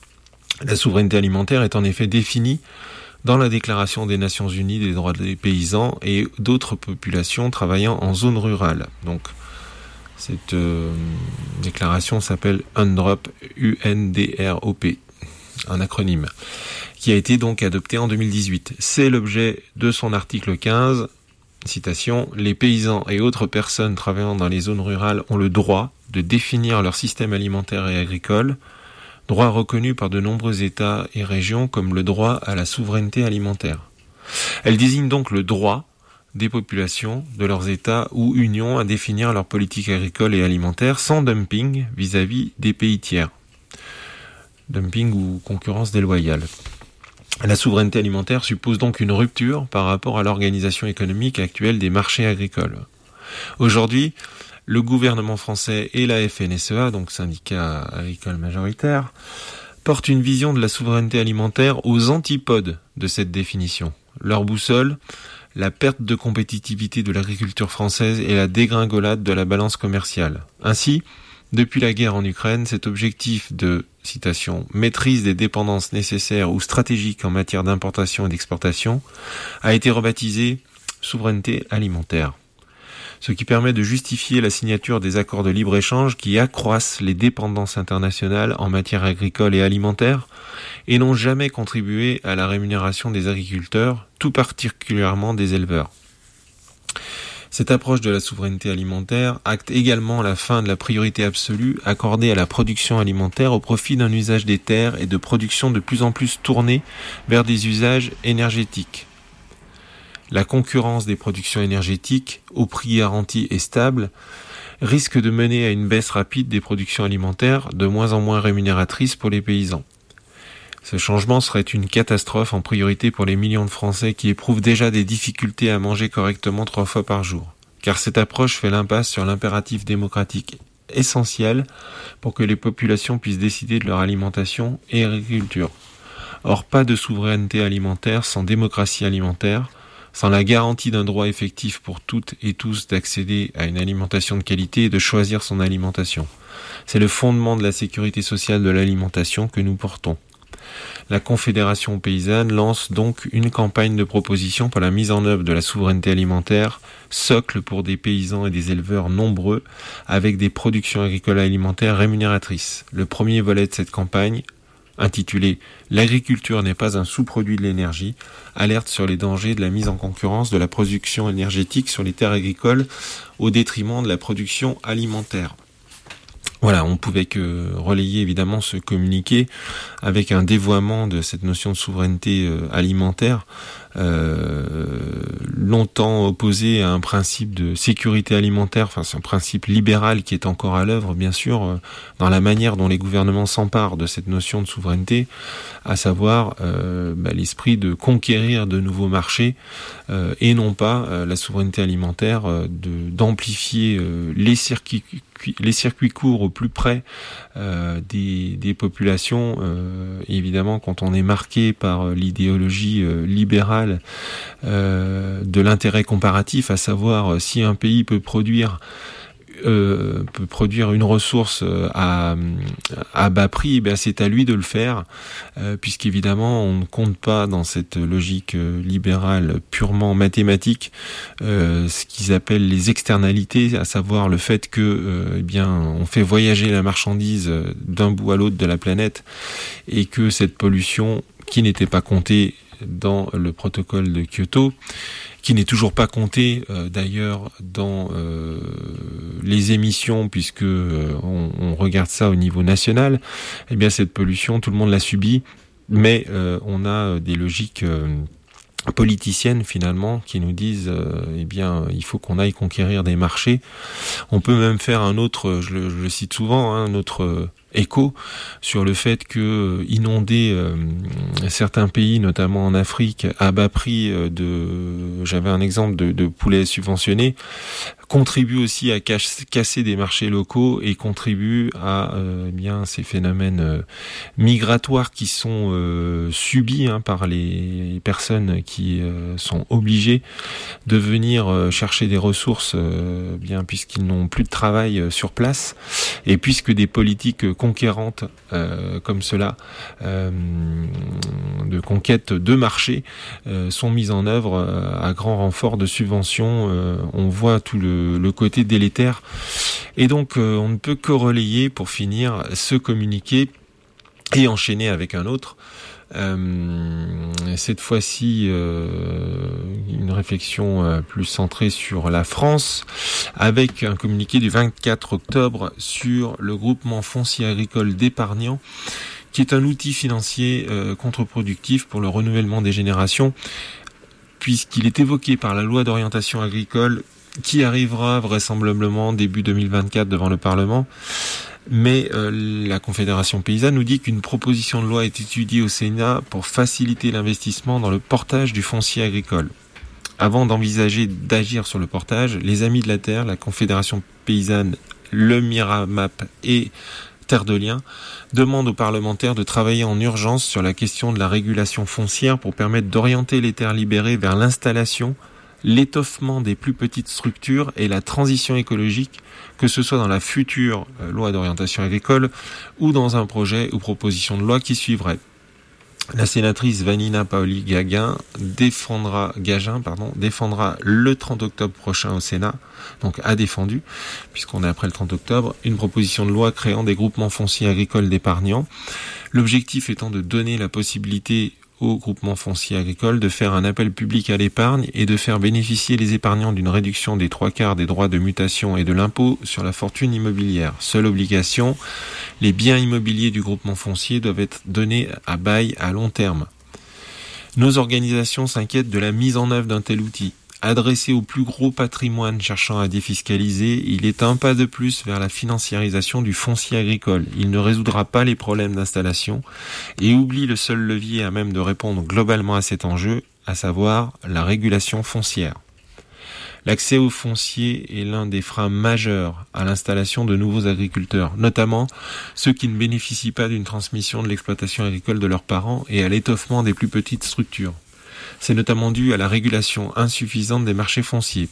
La souveraineté alimentaire est en effet définie dans la Déclaration des Nations Unies des droits des paysans et d'autres populations travaillant en zone rurale. Donc, cette euh, déclaration s'appelle UNDROP, U N D R O P, un acronyme, qui a été donc adopté en deux mille dix-huit. C'est l'objet de son article quinze, citation, « Les paysans et autres personnes travaillant dans les zones rurales ont le droit de définir leur système alimentaire et agricole, droit reconnu par de nombreux États et régions comme le droit à la souveraineté alimentaire. » Elle désigne donc le droit des populations de leurs États ou unions à définir leur politique agricole et alimentaire sans dumping vis-à-vis des pays tiers. Dumping ou concurrence déloyale. La souveraineté alimentaire suppose donc une rupture par rapport à l'organisation économique actuelle des marchés agricoles. Aujourd'hui, le gouvernement français et la F N S E A, donc syndicat agricole majoritaire, portent une vision de la souveraineté alimentaire aux antipodes de cette définition. Leur boussole, la perte de compétitivité de l'agriculture française et la dégringolade de la balance commerciale. Ainsi, depuis la guerre en Ukraine, cet objectif de, citation, « maîtrise des dépendances nécessaires ou stratégiques en matière d'importation et d'exportation » a été rebaptisé « souveraineté alimentaire », ce qui permet de justifier la signature des accords de libre-échange qui accroissent les dépendances internationales en matière agricole et alimentaire et n'ont jamais contribué à la rémunération des agriculteurs, tout particulièrement des éleveurs. Cette approche de la souveraineté alimentaire acte également la fin de la priorité absolue accordée à la production alimentaire au profit d'un usage des terres et de production de plus en plus tournée vers des usages énergétiques. La concurrence des productions énergétiques, au prix garanti et stable, risque de mener à une baisse rapide des productions alimentaires de moins en moins rémunératrices pour les paysans. Ce changement serait une catastrophe en priorité pour les millions de Français qui éprouvent déjà des difficultés à manger correctement trois fois par jour. Car cette approche fait l'impasse sur l'impératif démocratique essentiel pour que les populations puissent décider de leur alimentation et agriculture. Or, pas de souveraineté alimentaire sans démocratie alimentaire, sans la garantie d'un droit effectif pour toutes et tous d'accéder à une alimentation de qualité et de choisir son alimentation. C'est le fondement de la sécurité sociale de l'alimentation que nous portons. La Confédération paysanne lance donc une campagne de proposition pour la mise en œuvre de la souveraineté alimentaire, socle pour des paysans et des éleveurs nombreux, avec des productions agricoles et alimentaires rémunératrices. Le premier volet de cette campagne, intitulé « L'agriculture n'est pas un sous-produit de l'énergie », alerte sur les dangers de la mise en concurrence de la production énergétique sur les terres agricoles au détriment de la production alimentaire. Voilà, on pouvait que relayer évidemment ce communiqué avec un dévoiement de cette notion de souveraineté alimentaire euh, longtemps opposé à un principe de sécurité alimentaire. Enfin, c'est un principe libéral qui est encore à l'œuvre, bien sûr, euh, dans la manière dont les gouvernements s'emparent de cette notion de souveraineté, à savoir euh, bah, l'esprit de conquérir de nouveaux marchés euh, et non pas euh, la souveraineté alimentaire euh, de d'amplifier euh, les circuits les circuits courts au plus près euh, des, des populations. Euh, évidemment, quand on est marqué par l'idéologie euh, libérale euh, de l'intérêt comparatif, à savoir si un pays peut produire Euh, peut produire une ressource à, à bas prix, eh bien c'est à lui de le faire, euh, puisqu'évidemment on ne compte pas dans cette logique libérale purement mathématique euh, ce qu'ils appellent les externalités, à savoir le fait que euh, eh bien on fait voyager la marchandise d'un bout à l'autre de la planète et que cette pollution qui n'était pas comptée dans le protocole de Kyoto, qui n'est toujours pas compté euh, d'ailleurs dans euh, les émissions, puisque euh, on, on regarde ça au niveau national, eh bien cette pollution, tout le monde l'a subie, mais euh, on a des logiques euh, politiciennes finalement qui nous disent euh, eh bien il faut qu'on aille conquérir des marchés. On peut même faire un autre, je le, je le cite souvent, hein, un autre euh, écho sur le fait que inonder euh, certains pays, notamment en Afrique, à bas prix de, j'avais un exemple de, de poulet subventionné, contribue aussi à casse, casser des marchés locaux et contribue à euh, bien ces phénomènes euh, migratoires qui sont euh, subis hein, par les personnes qui euh, sont obligées de venir euh, chercher des ressources euh, bien puisqu'ils n'ont plus de travail euh, sur place et puisque des politiques conquérantes euh, comme cela euh, de conquête de marché euh, sont mises en œuvre euh, à grand renfort de subventions. Euh, on voit tout le le côté délétère. Et donc, euh, on ne peut que relayer, pour finir, ce communiqué et enchaîner avec un autre. Euh, cette fois-ci, euh, une réflexion euh, plus centrée sur la France, avec un communiqué du vingt-quatre octobre sur le groupement foncier agricole d'épargnants, qui est un outil financier euh, contre-productif pour le renouvellement des générations, puisqu'il est évoqué par la loi d'orientation agricole qui arrivera vraisemblablement début deux mille vingt-quatre devant le Parlement. Mais euh, la Confédération paysanne nous dit qu'une proposition de loi est étudiée au Sénat pour faciliter l'investissement dans le portage du foncier agricole. Avant d'envisager d'agir sur le portage, les Amis de la Terre, la Confédération paysanne, le Miramap et Terre de Liens demandent aux parlementaires de travailler en urgence sur la question de la régulation foncière pour permettre d'orienter les terres libérées vers l'installation, l'étoffement des plus petites structures et la transition écologique, que ce soit dans la future loi d'orientation agricole ou dans un projet ou proposition de loi qui suivrait. La sénatrice Vanina Paoli-Gagin défendra, Gagin, pardon, défendra le trente octobre prochain au Sénat, donc a défendu, puisqu'on est après le trente octobre, une proposition de loi créant des groupements fonciers agricoles d'épargnants. L'objectif étant de donner la possibilité aux groupements fonciers agricoles de faire un appel public à l'épargne et de faire bénéficier les épargnants d'une réduction des trois quarts des droits de mutation et de l'impôt sur la fortune immobilière. Seule obligation, les biens immobiliers du groupement foncier doivent être donnés à bail à long terme. Nos organisations s'inquiètent de la mise en œuvre d'un tel outil. Adressé au plus gros patrimoine cherchant à défiscaliser, il est un pas de plus vers la financiarisation du foncier agricole. Il ne résoudra pas les problèmes d'installation et oublie le seul levier à même de répondre globalement à cet enjeu, à savoir la régulation foncière. L'accès au foncier est l'un des freins majeurs à l'installation de nouveaux agriculteurs, notamment ceux qui ne bénéficient pas d'une transmission de l'exploitation agricole de leurs parents et à l'étoffement des plus petites structures. C'est notamment dû à la régulation insuffisante des marchés fonciers.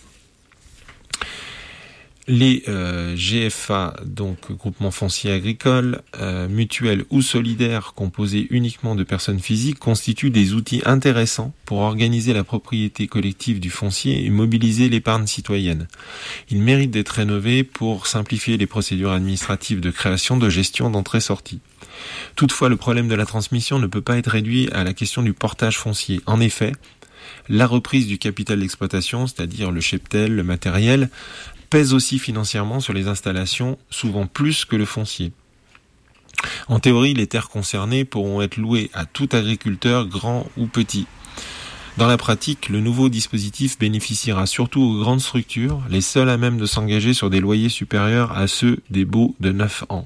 Les euh, G F A, donc groupements fonciers agricoles, euh, mutuels ou solidaires composés uniquement de personnes physiques, constituent des outils intéressants pour organiser la propriété collective du foncier et mobiliser l'épargne citoyenne. Ils méritent d'être rénovés pour simplifier les procédures administratives de création, de gestion, d'entrée-sortie. Toutefois, le problème de la transmission ne peut pas être réduit à la question du portage foncier. En effet, la reprise du capital d'exploitation, c'est-à-dire le cheptel, le matériel, pèse aussi financièrement sur les installations, souvent plus que le foncier. En théorie, les terres concernées pourront être louées à tout agriculteur, grand ou petit. Dans la pratique, le nouveau dispositif bénéficiera surtout aux grandes structures, les seules à même de s'engager sur des loyers supérieurs à ceux des baux de neuf ans.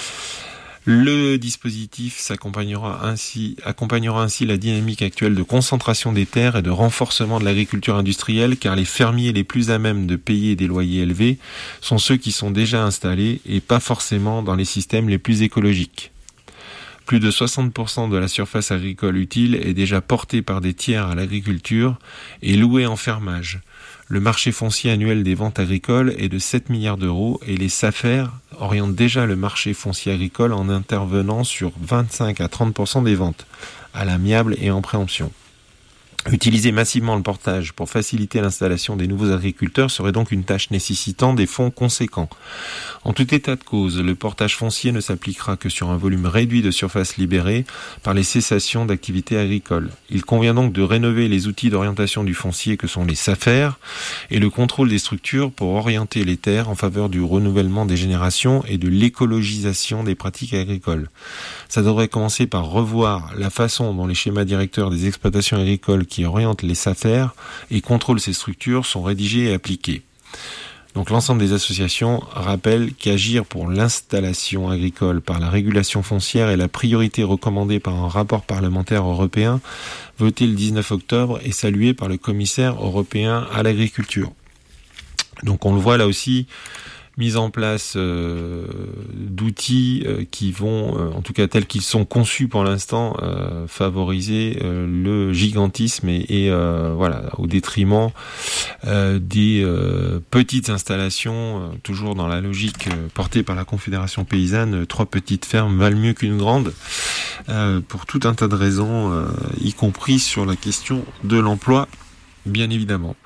Le dispositif s'accompagnera ainsi, accompagnera ainsi la dynamique actuelle de concentration des terres et de renforcement de l'agriculture industrielle, car les fermiers les plus à même de payer des loyers élevés sont ceux qui sont déjà installés et pas forcément dans les systèmes les plus écologiques. Plus de soixante pour cent de la surface agricole utile est déjà portée par des tiers à l'agriculture et louée en fermage. Le marché foncier annuel des ventes agricoles est de sept milliards d'euros et les SAFER orientent déjà le marché foncier agricole en intervenant sur vingt-cinq à trente pour cent des ventes, à l'amiable et en préemption. Utiliser massivement le portage pour faciliter l'installation des nouveaux agriculteurs serait donc une tâche nécessitant des fonds conséquents. En tout état de cause, le portage foncier ne s'appliquera que sur un volume réduit de surface libérée par les cessations d'activités agricoles. Il convient donc de rénover les outils d'orientation du foncier que sont les SAFER et le contrôle des structures pour orienter les terres en faveur du renouvellement des générations et de l'écologisation des pratiques agricoles. Ça devrait commencer par revoir la façon dont les schémas directeurs des exploitations agricoles qui orientent les SAFER et contrôlent ces structures sont rédigés et appliqués. Donc l'ensemble des associations rappellent qu'agir pour l'installation agricole par la régulation foncière est la priorité recommandée par un rapport parlementaire européen voté le dix-neuf octobre et salué par le commissaire européen à l'agriculture. Donc on le voit là aussi, mise en place euh, d'outils euh, qui vont, euh, en tout cas tels qu'ils sont conçus pour l'instant, euh, favoriser euh, le gigantisme et, et euh, voilà, au détriment euh, des euh, petites installations, euh, toujours dans la logique euh, portée par la Confédération paysanne. Euh, trois petites fermes valent mieux qu'une grande, euh, pour tout un tas de raisons, euh, y compris sur la question de l'emploi, bien évidemment.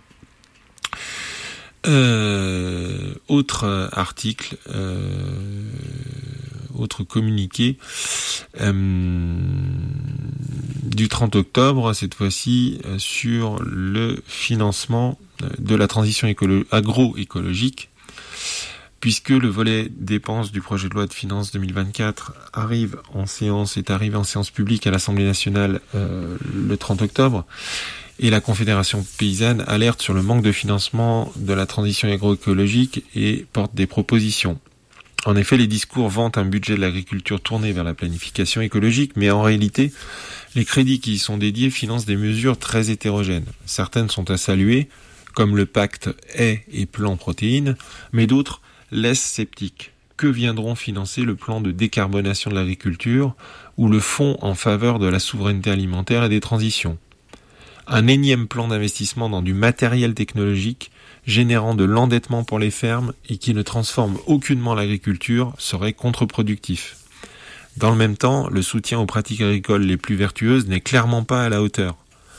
Euh, autre article, euh, autre communiqué euh, du trente octobre, cette fois-ci euh, sur le financement de la transition écolo- agroécologique, puisque le volet dépenses du projet de loi de finances deux mille vingt-quatre arrive en séance, est arrivé en séance publique à l'Assemblée nationale euh, le trente octobre. Et la Confédération paysanne alerte sur le manque de financement de la transition agroécologique et porte des propositions. En effet, les discours vantent un budget de l'agriculture tourné vers la planification écologique, mais en réalité, les crédits qui y sont dédiés financent des mesures très hétérogènes. Certaines sont à saluer, comme le pacte haies et plan protéines, mais d'autres laissent sceptiques. Que viendront financer le plan de décarbonation de l'agriculture ou le fonds en faveur de la souveraineté alimentaire et des transitions ? Un énième plan d'investissement dans du matériel technologique générant de l'endettement pour les fermes et qui ne transforme aucunement l'agriculture serait contre-productif. Dans le même temps, le soutien aux pratiques agricoles les plus vertueuses n'est clairement pas à la hauteur.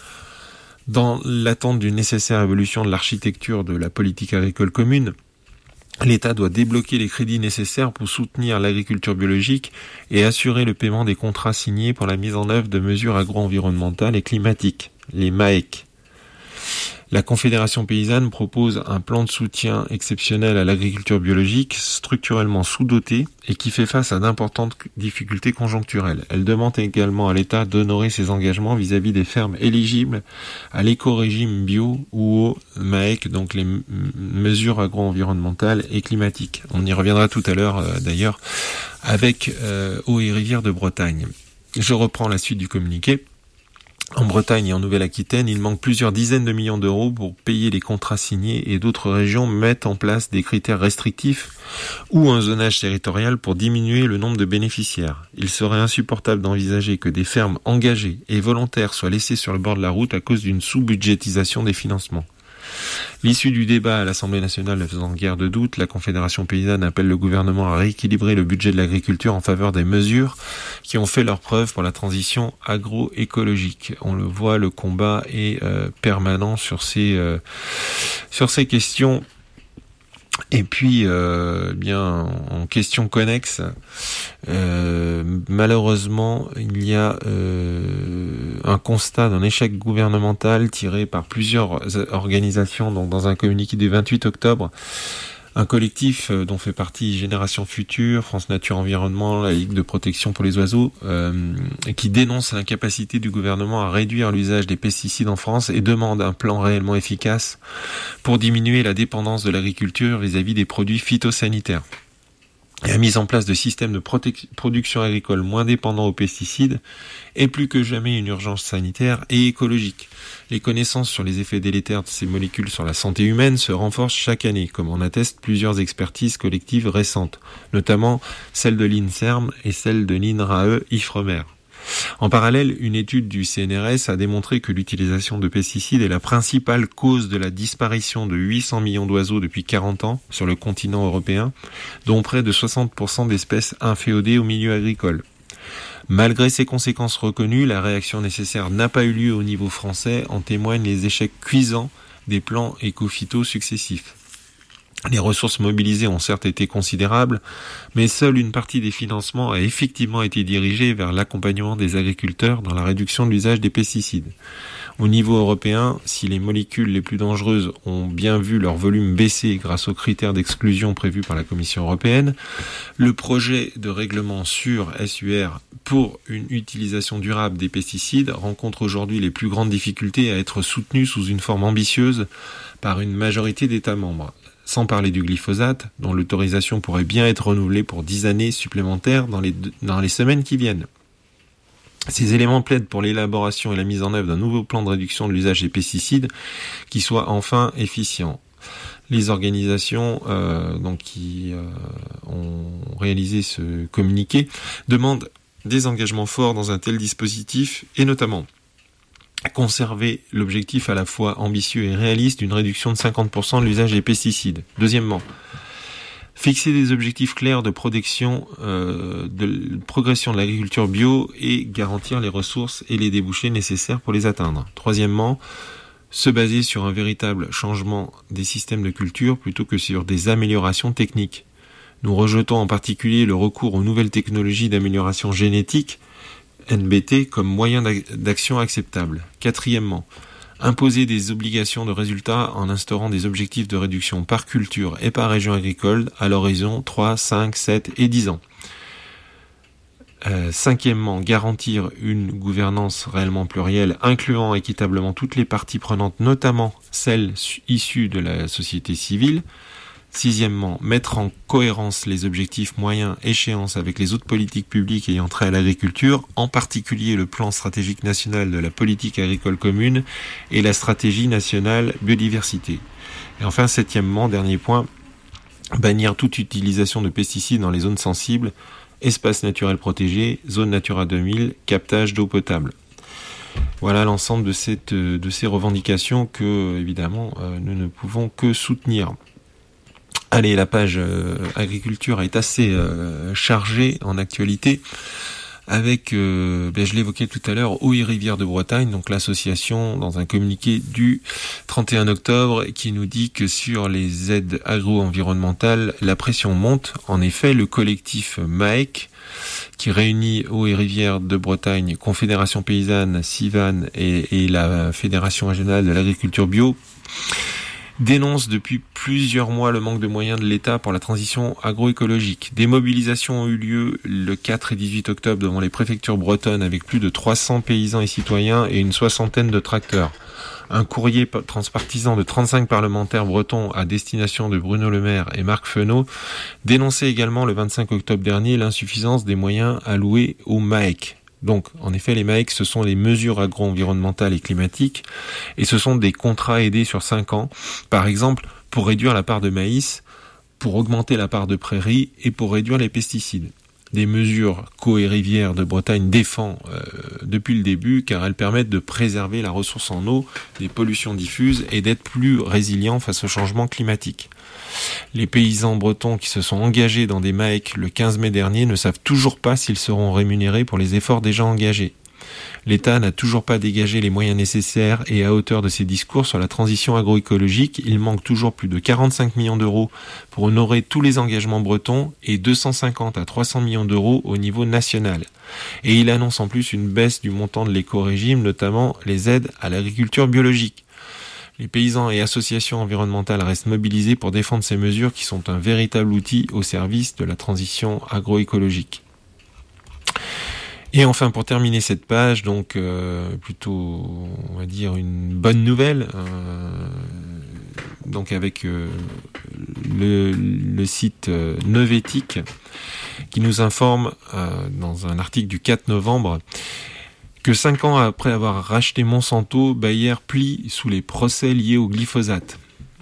Dans l'attente d'une nécessaire évolution de l'architecture de la politique agricole commune, l'État doit débloquer les crédits nécessaires pour soutenir l'agriculture biologique et assurer le paiement des contrats signés pour la mise en œuvre de mesures agro-environnementales et climatiques, les M A E C. La Confédération paysanne propose un plan de soutien exceptionnel à l'agriculture biologique, structurellement sous-doté et qui fait face à d'importantes difficultés conjoncturelles. Elle demande également à l'État d'honorer ses engagements vis-à-vis des fermes éligibles à l'éco-régime bio ou au M A E C, donc les m- mesures agro-environnementales et climatiques. On y reviendra tout à l'heure euh, d'ailleurs avec euh, Eau et Rivières de Bretagne. Je reprends la suite du communiqué. En Bretagne et en Nouvelle-Aquitaine, il manque plusieurs dizaines de millions d'euros pour payer les contrats signés et d'autres régions mettent en place des critères restrictifs ou un zonage territorial pour diminuer le nombre de bénéficiaires. Il serait insupportable d'envisager que des fermes engagées et volontaires soient laissées sur le bord de la route à cause d'une sous-budgétisation des financements. L'issue du débat à l'Assemblée nationale ne faisant guère de doute, la Confédération paysanne appelle le gouvernement à rééquilibrer le budget de l'agriculture en faveur des mesures qui ont fait leur preuve pour la transition agroécologique. On le voit, le combat est euh, permanent sur ces, euh, sur ces questions. Et puis, euh, bien en question connexe, euh, malheureusement, il y a euh, un constat d'un échec gouvernemental tiré par plusieurs organisations. Donc, dans un communiqué du vingt-huit octobre, Un collectif dont fait partie Génération Future, France Nature Environnement, la Ligue de protection pour les oiseaux, euh, qui dénonce l'incapacité du gouvernement à réduire l'usage des pesticides en France et demande un plan réellement efficace pour diminuer la dépendance de l'agriculture vis-à-vis des produits phytosanitaires. La mise en place de systèmes de prote- production agricole moins dépendants aux pesticides est plus que jamais une urgence sanitaire et écologique. Les connaissances sur les effets délétères de ces molécules sur la santé humaine se renforcent chaque année, comme en attestent plusieurs expertises collectives récentes, notamment celle de l'INSERM et celle de l'INRAE Ifremer. En parallèle, une étude du C N R S a démontré que l'utilisation de pesticides est la principale cause de la disparition de huit cents millions d'oiseaux depuis quarante ans sur le continent européen, dont près de soixante pour cent d'espèces inféodées au milieu agricole. Malgré ces conséquences reconnues, la réaction nécessaire n'a pas eu lieu au niveau français, en témoignent les échecs cuisants des plans éco-phyto successifs. Les ressources mobilisées ont certes été considérables, mais seule une partie des financements a effectivement été dirigée vers l'accompagnement des agriculteurs dans la réduction de l'usage des pesticides. Au niveau européen, si les molécules les plus dangereuses ont bien vu leur volume baisser grâce aux critères d'exclusion prévus par la Commission européenne, le projet de règlement sur S U R pour une utilisation durable des pesticides rencontre aujourd'hui les plus grandes difficultés à être soutenu sous une forme ambitieuse par une majorité d'États membres. Sans parler du glyphosate, dont l'autorisation pourrait bien être renouvelée pour dix années supplémentaires dans les, dans les semaines qui viennent. Ces éléments plaident pour l'élaboration et la mise en œuvre d'un nouveau plan de réduction de l'usage des pesticides qui soit enfin efficient. Les organisations euh, donc, qui euh, ont réalisé ce communiqué demandent des engagements forts dans un tel dispositif et notamment conserver l'objectif à la fois ambitieux et réaliste d'une réduction de cinquante pour cent de l'usage des pesticides. Deuxièmement, fixer des objectifs clairs de protection, euh, de progression de l'agriculture bio et garantir les ressources et les débouchés nécessaires pour les atteindre. Troisièmement, se baser sur un véritable changement des systèmes de culture plutôt que sur des améliorations techniques. Nous rejetons en particulier le recours aux nouvelles technologies d'amélioration génétique N B T comme moyen d'action acceptable. Quatrièmement, imposer des obligations de résultats en instaurant des objectifs de réduction par culture et par région agricole à l'horizon trois, cinq, sept et dix ans. Euh, cinquièmement, garantir une gouvernance réellement plurielle, incluant équitablement toutes les parties prenantes, notamment celles issues de la société civile. Sixièmement, mettre en cohérence les objectifs moyens échéances avec les autres politiques publiques ayant trait à l'agriculture, en particulier le plan stratégique national de la politique agricole commune et la stratégie nationale biodiversité. Et enfin, septièmement, dernier point, bannir toute utilisation de pesticides dans les zones sensibles, espaces naturels protégés, zone Natura deux mille, captage d'eau potable. Voilà l'ensemble de, cette, de ces revendications que, évidemment, nous ne pouvons que soutenir. Allez, la page euh, agriculture est assez euh, chargée en actualité avec, euh, ben, je l'évoquais tout à l'heure, Eau et Rivières de Bretagne, donc l'association dans un communiqué du trente et un octobre qui nous dit que sur les aides agro-environnementales, la pression monte. En effet, le collectif MAEC, qui réunit Eau et Rivières de Bretagne, Confédération Paysanne, Civan et, et la Fédération Régionale de l'Agriculture Bio, dénonce depuis plusieurs mois le manque de moyens de l'État pour la transition agroécologique. Des mobilisations ont eu lieu le quatre et dix-huit octobre devant les préfectures bretonnes avec plus de trois cents paysans et citoyens et une soixantaine de tracteurs. Un courrier transpartisan de trente-cinq parlementaires bretons à destination de Bruno Le Maire et Marc Fesneau dénonçait également le vingt-cinq octobre dernier l'insuffisance des moyens alloués au MAEC. Donc, en effet, les MAEC, ce sont les mesures agro-environnementales et climatiques, et ce sont des contrats aidés sur cinq ans, par exemple, pour réduire la part de maïs, pour augmenter la part de prairies et pour réduire les pesticides. Des mesures qu'Eau et Rivières de Bretagne défend euh, depuis le début, car elles permettent de préserver la ressource en eau des pollutions diffuses et d'être plus résilients face au changement climatique. Les paysans bretons qui se sont engagés dans des MAEC le quinze mai dernier ne savent toujours pas s'ils seront rémunérés pour les efforts déjà engagés. L'État n'a toujours pas dégagé les moyens nécessaires et à hauteur de ses discours sur la transition agroécologique, il manque toujours plus de quarante-cinq millions d'euros pour honorer tous les engagements bretons et deux cent cinquante à trois cents millions d'euros au niveau national. Et il annonce en plus une baisse du montant de l'éco-régime, notamment les aides à l'agriculture biologique. Les paysans et associations environnementales restent mobilisés pour défendre ces mesures qui sont un véritable outil au service de la transition agroécologique. Et enfin, pour terminer cette page, donc euh, plutôt, on va dire, une bonne nouvelle, euh, donc avec euh, le, le site euh, Neuvétique, qui nous informe euh, dans un article du quatre novembre que cinq ans après avoir racheté Monsanto, Bayer plie sous les procès liés au glyphosate.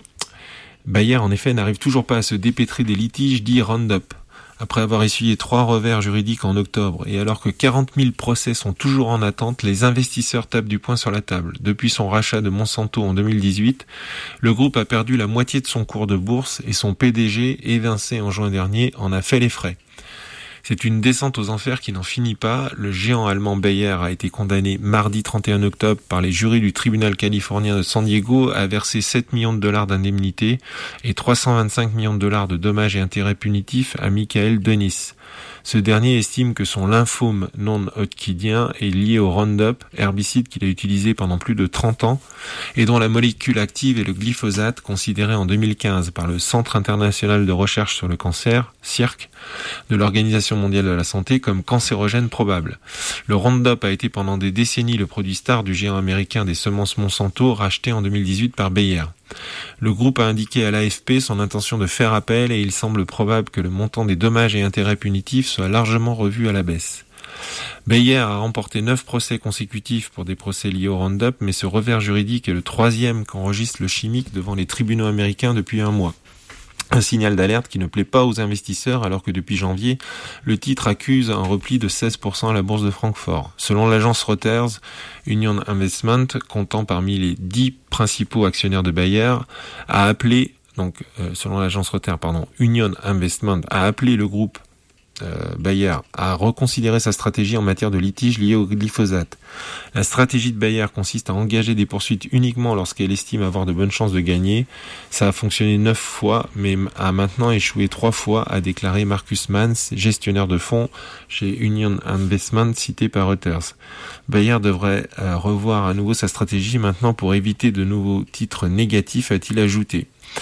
Bayer, en effet, n'arrive toujours pas à se dépêtrer des litiges dits Roundup. Après avoir essuyé trois revers juridiques en octobre, et alors que quarante mille procès sont toujours en attente, les investisseurs tapent du poing sur la table. Depuis son rachat de Monsanto en deux mille dix-huit, le groupe a perdu la moitié de son cours de bourse et son P D G, évincé en juin dernier, en a fait les frais. C'est une descente aux enfers qui n'en finit pas. Le géant allemand Bayer a été condamné mardi trente et un octobre par les jurys du tribunal californien de San Diego à verser sept millions de dollars d'indemnités et trois cent vingt-cinq millions de dollars de dommages et intérêts punitifs à Michael Dennis. Ce dernier estime que son lymphome non-Hodgkinien est lié au Roundup, herbicide qu'il a utilisé pendant plus de trente ans et dont la molécule active est le glyphosate, considéré en deux mille quinze par le Centre international de recherche sur le cancer, C I R C, de l'Organisation mondiale de la santé comme cancérogène probable. Le Roundup a été pendant des décennies le produit star du géant américain des semences Monsanto, racheté en deux mille dix-huit par Bayer. Le groupe a indiqué à l'A F P son intention de faire appel et il semble probable que le montant des dommages et intérêts punitifs soit largement revu à la baisse. Bayer a remporté neuf procès consécutifs pour des procès liés au Roundup, mais ce revers juridique est le troisième qu'enregistre le chimique devant les tribunaux américains depuis un mois. Un signal d'alerte qui ne plaît pas aux investisseurs alors que depuis janvier, le titre accuse un repli de seize pour cent à la bourse de Francfort. Selon l'agence Reuters, Union Investment, comptant parmi les dix principaux actionnaires de Bayer, a appelé, donc euh, selon l'agence Reuters, pardon, Union Investment a appelé le groupe Euh, Bayer a reconsidéré sa stratégie en matière de litige lié au glyphosate. La stratégie de Bayer consiste à engager des poursuites uniquement lorsqu'elle estime avoir de bonnes chances de gagner. Ça a fonctionné neuf fois, mais a maintenant échoué trois fois, a déclaré Marcus Mans, gestionnaire de fonds chez Union Investment, cité par Reuters. Bayer devrait euh, revoir à nouveau sa stratégie maintenant pour éviter de nouveaux titres négatifs, a-t-il ajouté.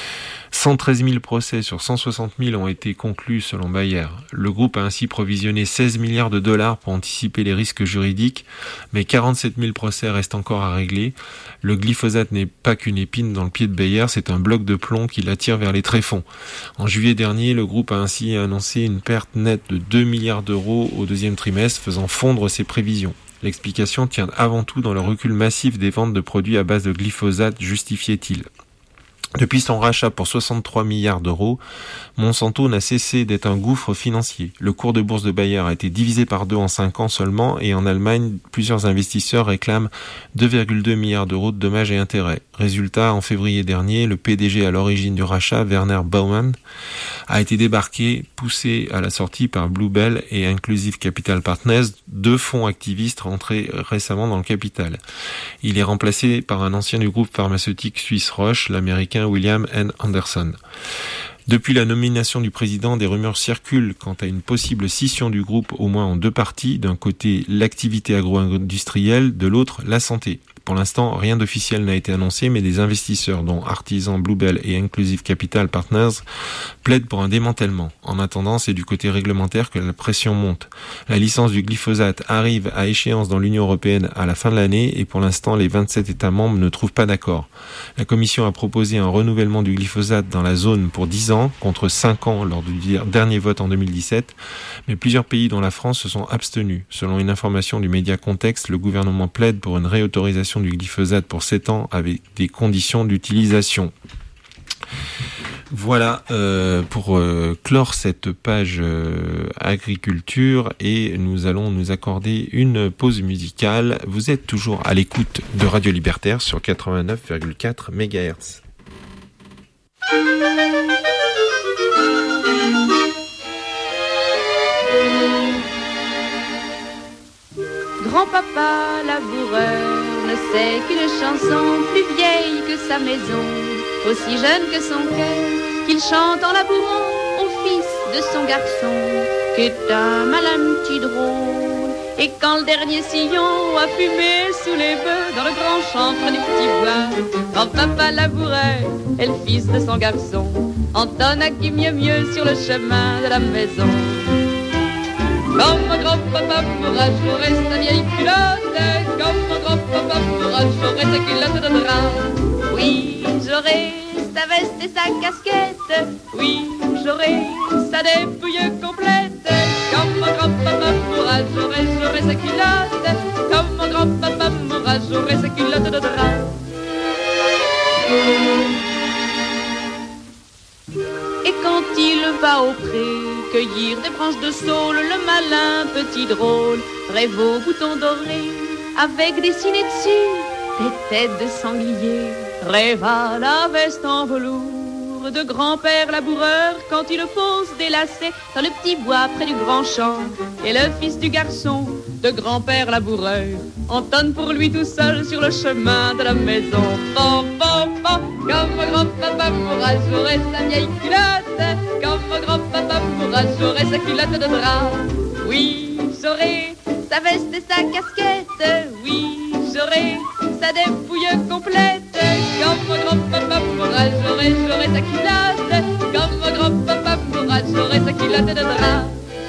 cent treize mille procès sur cent soixante mille ont été conclus selon Bayer. Le groupe a ainsi provisionné seize milliards de dollars pour anticiper les risques juridiques, mais quarante-sept mille procès restent encore à régler. Le glyphosate n'est pas qu'une épine dans le pied de Bayer, c'est un bloc de plomb qui l'attire vers les tréfonds. En juillet dernier, le groupe a ainsi annoncé une perte nette de deux milliards d'euros au deuxième trimestre, faisant fondre ses prévisions. L'explication tient avant tout dans le recul massif des ventes de produits à base de glyphosate, justifiait-il. Depuis son rachat pour soixante-trois milliards d'euros, Monsanto n'a cessé d'être un gouffre financier. Le cours de bourse de Bayer a été divisé par deux en cinq ans seulement et en Allemagne, plusieurs investisseurs réclament deux virgule deux milliards d'euros de dommages et intérêts. Résultat, en février dernier, le P D G à l'origine du rachat, Werner Baumann, a été débarqué, poussé à la sortie par Bluebell et Inclusive Capital Partners, deux fonds activistes rentrés récemment dans le capital. Il est remplacé par un ancien du groupe pharmaceutique suisse Roche, l'américain William N. Anderson. Depuis la nomination du président, des rumeurs circulent quant à une possible scission du groupe au moins en deux parties, d'un côté l'activité agro-industrielle, de l'autre la santé. Pour l'instant, rien d'officiel n'a été annoncé, mais des investisseurs, dont Artisan, Bluebell et Inclusive Capital Partners, plaident pour un démantèlement. En attendant, c'est du côté réglementaire que la pression monte. La licence du glyphosate arrive à échéance dans l'Union européenne à la fin de l'année et pour l'instant, les vingt-sept États membres ne trouvent pas d'accord. La Commission a proposé un renouvellement du glyphosate dans la zone pour dix ans, contre cinq ans lors du dernier vote en deux mille dix-sept, mais plusieurs pays dont la France se sont abstenus. Selon une information du média Contexte, le gouvernement plaide pour une réautorisation du glyphosate pour sept ans avec des conditions d'utilisation. Voilà euh, pour euh, clore cette page euh, agriculture et nous allons nous accorder une pause musicale. Vous êtes toujours à l'écoute de Radio Libertaire sur quatre-vingt-neuf virgule quatre mégahertz. Grand-papa laboureur ne sait qu'une chanson plus vieille que sa maison, aussi jeune que son cœur, qu'il chante en labourant au fils de son garçon, qui est un malin petit drôle. Et quand le dernier sillon a fumé sous les bœufs dans le grand chantre du petit bois, Grand-papa labourait et le fils de son garçon entonne à qui mieux mieux sur le chemin de la maison. Comme mon grand-papa pourra j'aurai sa vieille culotte, comme mon grand-papa pourra j'aurai sa culotte de drap. Oui, j'aurai sa veste et sa casquette, oui, j'aurai sa dépouille complète. Comme mon grand-papa pourra j'aurai, j'aurai sa culotte, comme mon grand-papa pourra j'aurai sa culotte de drap. Et quand il va au pré cueillir des branches de saule, le malin petit drôle rêve aux boutons dorés avec des signets dessus, des têtes de sanglier. Rêve à la veste en velours de grand-père laboureur quand il pose des lacets dans le petit bois près du grand champ. Et le fils du garçon de grand-père laboureur entonne pour lui tout seul sur le chemin de la maison. Pom, pom, pom, comme mon grand-papa pourra j'aurai sa vieille culotte, comme mon grand-papa pourra j'aurai sa culotte de drap. Oui, j'aurai sa veste et sa casquette, oui, j'aurai sa dépouille complète. Comme mon grand-papa pourra j'aurai, j'aurai sa culotte, comme mon grand-papa pourra j'aurai sa culotte de drap.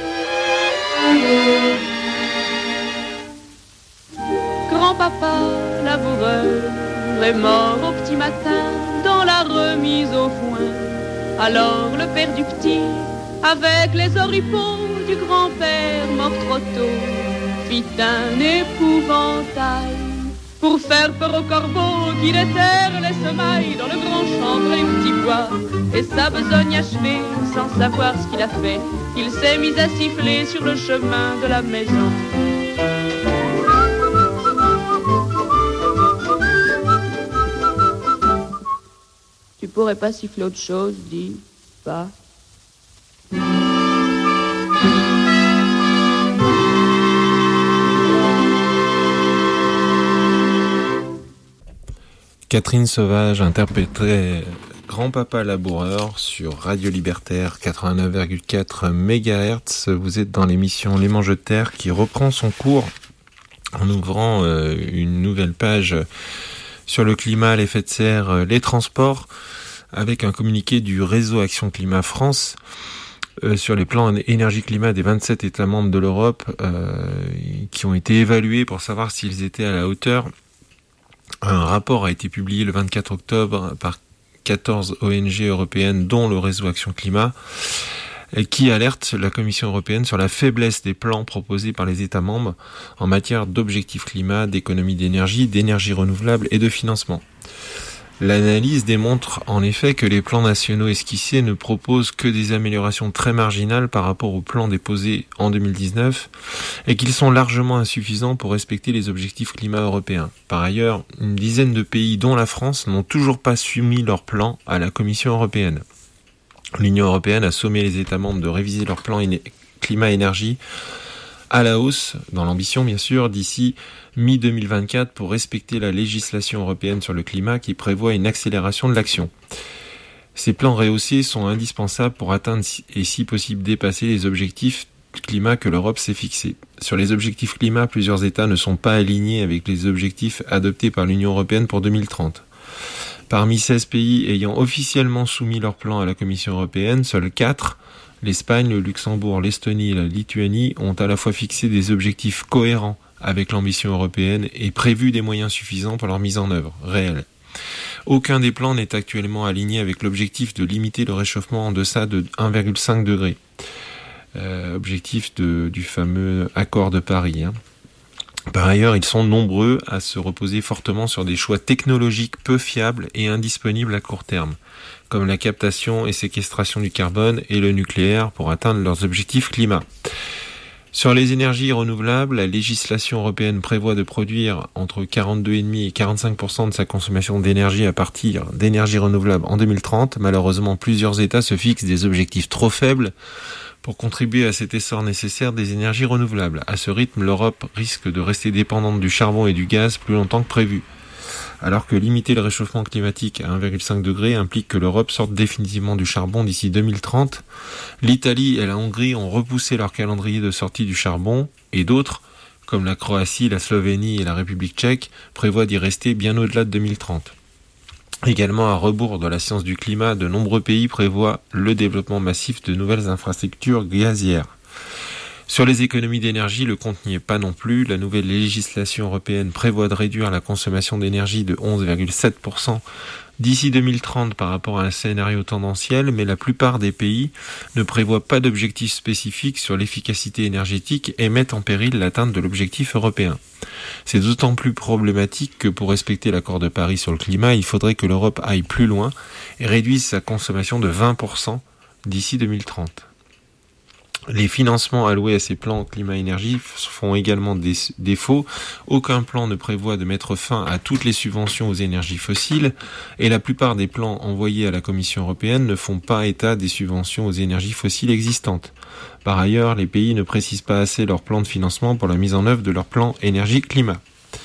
Grand-papa laboureur est mort au petit matin dans la remise au foin. Alors le père du petit, avec les oripeaux du grand-père mort trop tôt, fit un épouvantail pour faire peur aux corbeaux qui déterrent les semailles dans le grand champ près du petit bois. Et sa besogne achevée, sans savoir ce qu'il a fait, il s'est mis à siffler sur le chemin de la maison. Tu pourrais pas siffler autre chose, dis pas. Catherine Sauvage interprétait Grand-papa laboureur sur Radio Libertaire quatre-vingt-neuf virgule quatre mégahertz. Vous êtes dans l'émission Les Mangeux de Terre qui reprend son cours en ouvrant euh, une nouvelle page sur le climat, l'effet de serre, euh, les transports, avec un communiqué du réseau Action Climat France euh, sur les plans énergie-climat des vingt-sept États membres de l'Europe euh, qui ont été évalués pour savoir s'ils étaient à la hauteur. Un rapport a été publié le vingt-quatre octobre par quatorze O N G européennes, dont le réseau Action Climat, qui alerte la Commission européenne sur la faiblesse des plans proposés par les États membres en matière d'objectifs climat, d'économie d'énergie, d'énergie renouvelable et de financement. L'analyse démontre en effet que les plans nationaux esquissés ne proposent que des améliorations très marginales par rapport aux plans déposés en deux mille dix-neuf et qu'ils sont largement insuffisants pour respecter les objectifs climat européens. Par ailleurs, une dizaine de pays, dont la France, n'ont toujours pas soumis leurs plans à la Commission européenne. L'Union européenne a sommé les États membres de réviser leur plan climat-énergie à la hausse, dans l'ambition bien sûr, d'ici mi deux mille vingt-quatre pour respecter la législation européenne sur le climat qui prévoit une accélération de l'action. Ces plans rehaussés sont indispensables pour atteindre et si possible dépasser les objectifs climat que l'Europe s'est fixés. Sur les objectifs climat, plusieurs États ne sont pas alignés avec les objectifs adoptés par l'Union européenne pour deux mille trente. Parmi seize pays ayant officiellement soumis leur plan à la Commission européenne, seuls quatre, l'Espagne, le Luxembourg, l'Estonie et la Lituanie, ont à la fois fixé des objectifs cohérents avec l'ambition européenne et prévu des moyens suffisants pour leur mise en œuvre réelle. Aucun des plans n'est actuellement aligné avec l'objectif de limiter le réchauffement en deçà de un virgule cinq degré. Euh, objectif de, du fameux accord de Paris. Hein. Par ailleurs, ils sont nombreux à se reposer fortement sur des choix technologiques peu fiables et indisponibles à court terme, comme la captation et séquestration du carbone et le nucléaire pour atteindre leurs objectifs climat. Sur les énergies renouvelables, la législation européenne prévoit de produire entre quarante-deux virgule cinq et quarante-cinq pour cent de sa consommation d'énergie à partir d'énergies renouvelables en deux mille trente. Malheureusement, plusieurs États se fixent des objectifs trop faibles pour contribuer à cet essor nécessaire des énergies renouvelables. À ce rythme, l'Europe risque de rester dépendante du charbon et du gaz plus longtemps que prévu. Alors que limiter le réchauffement climatique à un virgule cinq degré implique que l'Europe sorte définitivement du charbon d'ici deux mille trente, l'Italie et la Hongrie ont repoussé leur calendrier de sortie du charbon et d'autres, comme la Croatie, la Slovénie et la République tchèque, prévoient d'y rester bien au-delà de deux mille trente. Également, à rebours de la science du climat, de nombreux pays prévoient le développement massif de nouvelles infrastructures gazières. Sur les économies d'énergie, le compte n'y est pas non plus. La nouvelle législation européenne prévoit de réduire la consommation d'énergie de onze virgule sept pour cent d'ici deux mille trente par rapport à un scénario tendanciel, mais la plupart des pays ne prévoient pas d'objectifs spécifiques sur l'efficacité énergétique et mettent en péril l'atteinte de l'objectif européen. C'est d'autant plus problématique que pour respecter l'accord de Paris sur le climat, il faudrait que l'Europe aille plus loin et réduise sa consommation de vingt pour cent d'ici deux mille trente. Les financements alloués à ces plans climat-énergie font également des défaut. Aucun plan ne prévoit de mettre fin à toutes les subventions aux énergies fossiles et la plupart des plans envoyés à la Commission européenne ne font pas état des subventions aux énergies fossiles existantes. Par ailleurs, les pays ne précisent pas assez leur plan de financement pour la mise en œuvre de leur plan énergie-climat.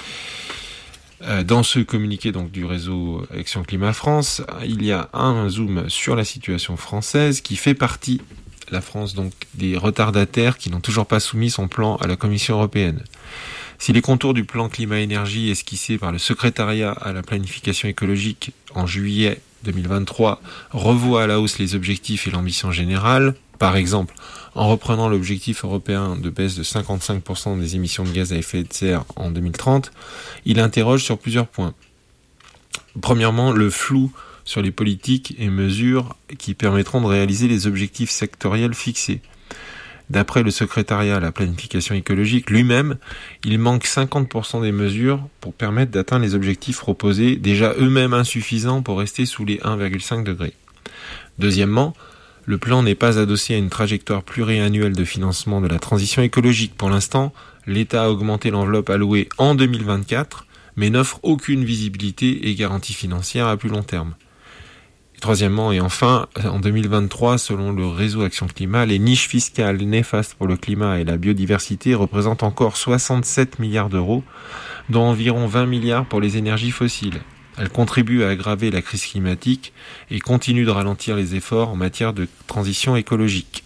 Dans ce communiqué donc du réseau Action Climat France, il y a un zoom sur la situation française qui fait partie la France donc des retardataires qui n'ont toujours pas soumis son plan à la Commission européenne. Si les contours du plan climat-énergie esquissé par le secrétariat à la planification écologique en juillet deux mille vingt-trois revoient à la hausse les objectifs et l'ambition générale, par exemple en reprenant l'objectif européen de baisse de cinquante-cinq pour cent des émissions de gaz à effet de serre en deux mille trente, il interroge sur plusieurs points. Premièrement, le flou sur les politiques et mesures qui permettront de réaliser les objectifs sectoriels fixés. D'après le secrétariat à la planification écologique lui-même, il manque cinquante pour cent des mesures pour permettre d'atteindre les objectifs proposés, déjà eux-mêmes insuffisants pour rester sous les un virgule cinq degrés. Deuxièmement, le plan n'est pas adossé à une trajectoire pluriannuelle de financement de la transition écologique. Pour l'instant, l'État a augmenté l'enveloppe allouée en deux mille vingt-quatre, mais n'offre aucune visibilité et garantie financière à plus long terme. Troisièmement et enfin, en deux mille vingt-trois, selon le réseau Action Climat, les niches fiscales néfastes pour le climat et la biodiversité représentent encore soixante-sept milliards d'euros, dont environ vingt milliards pour les énergies fossiles. Elles contribuent à aggraver la crise climatique et continuent de ralentir les efforts en matière de transition écologique.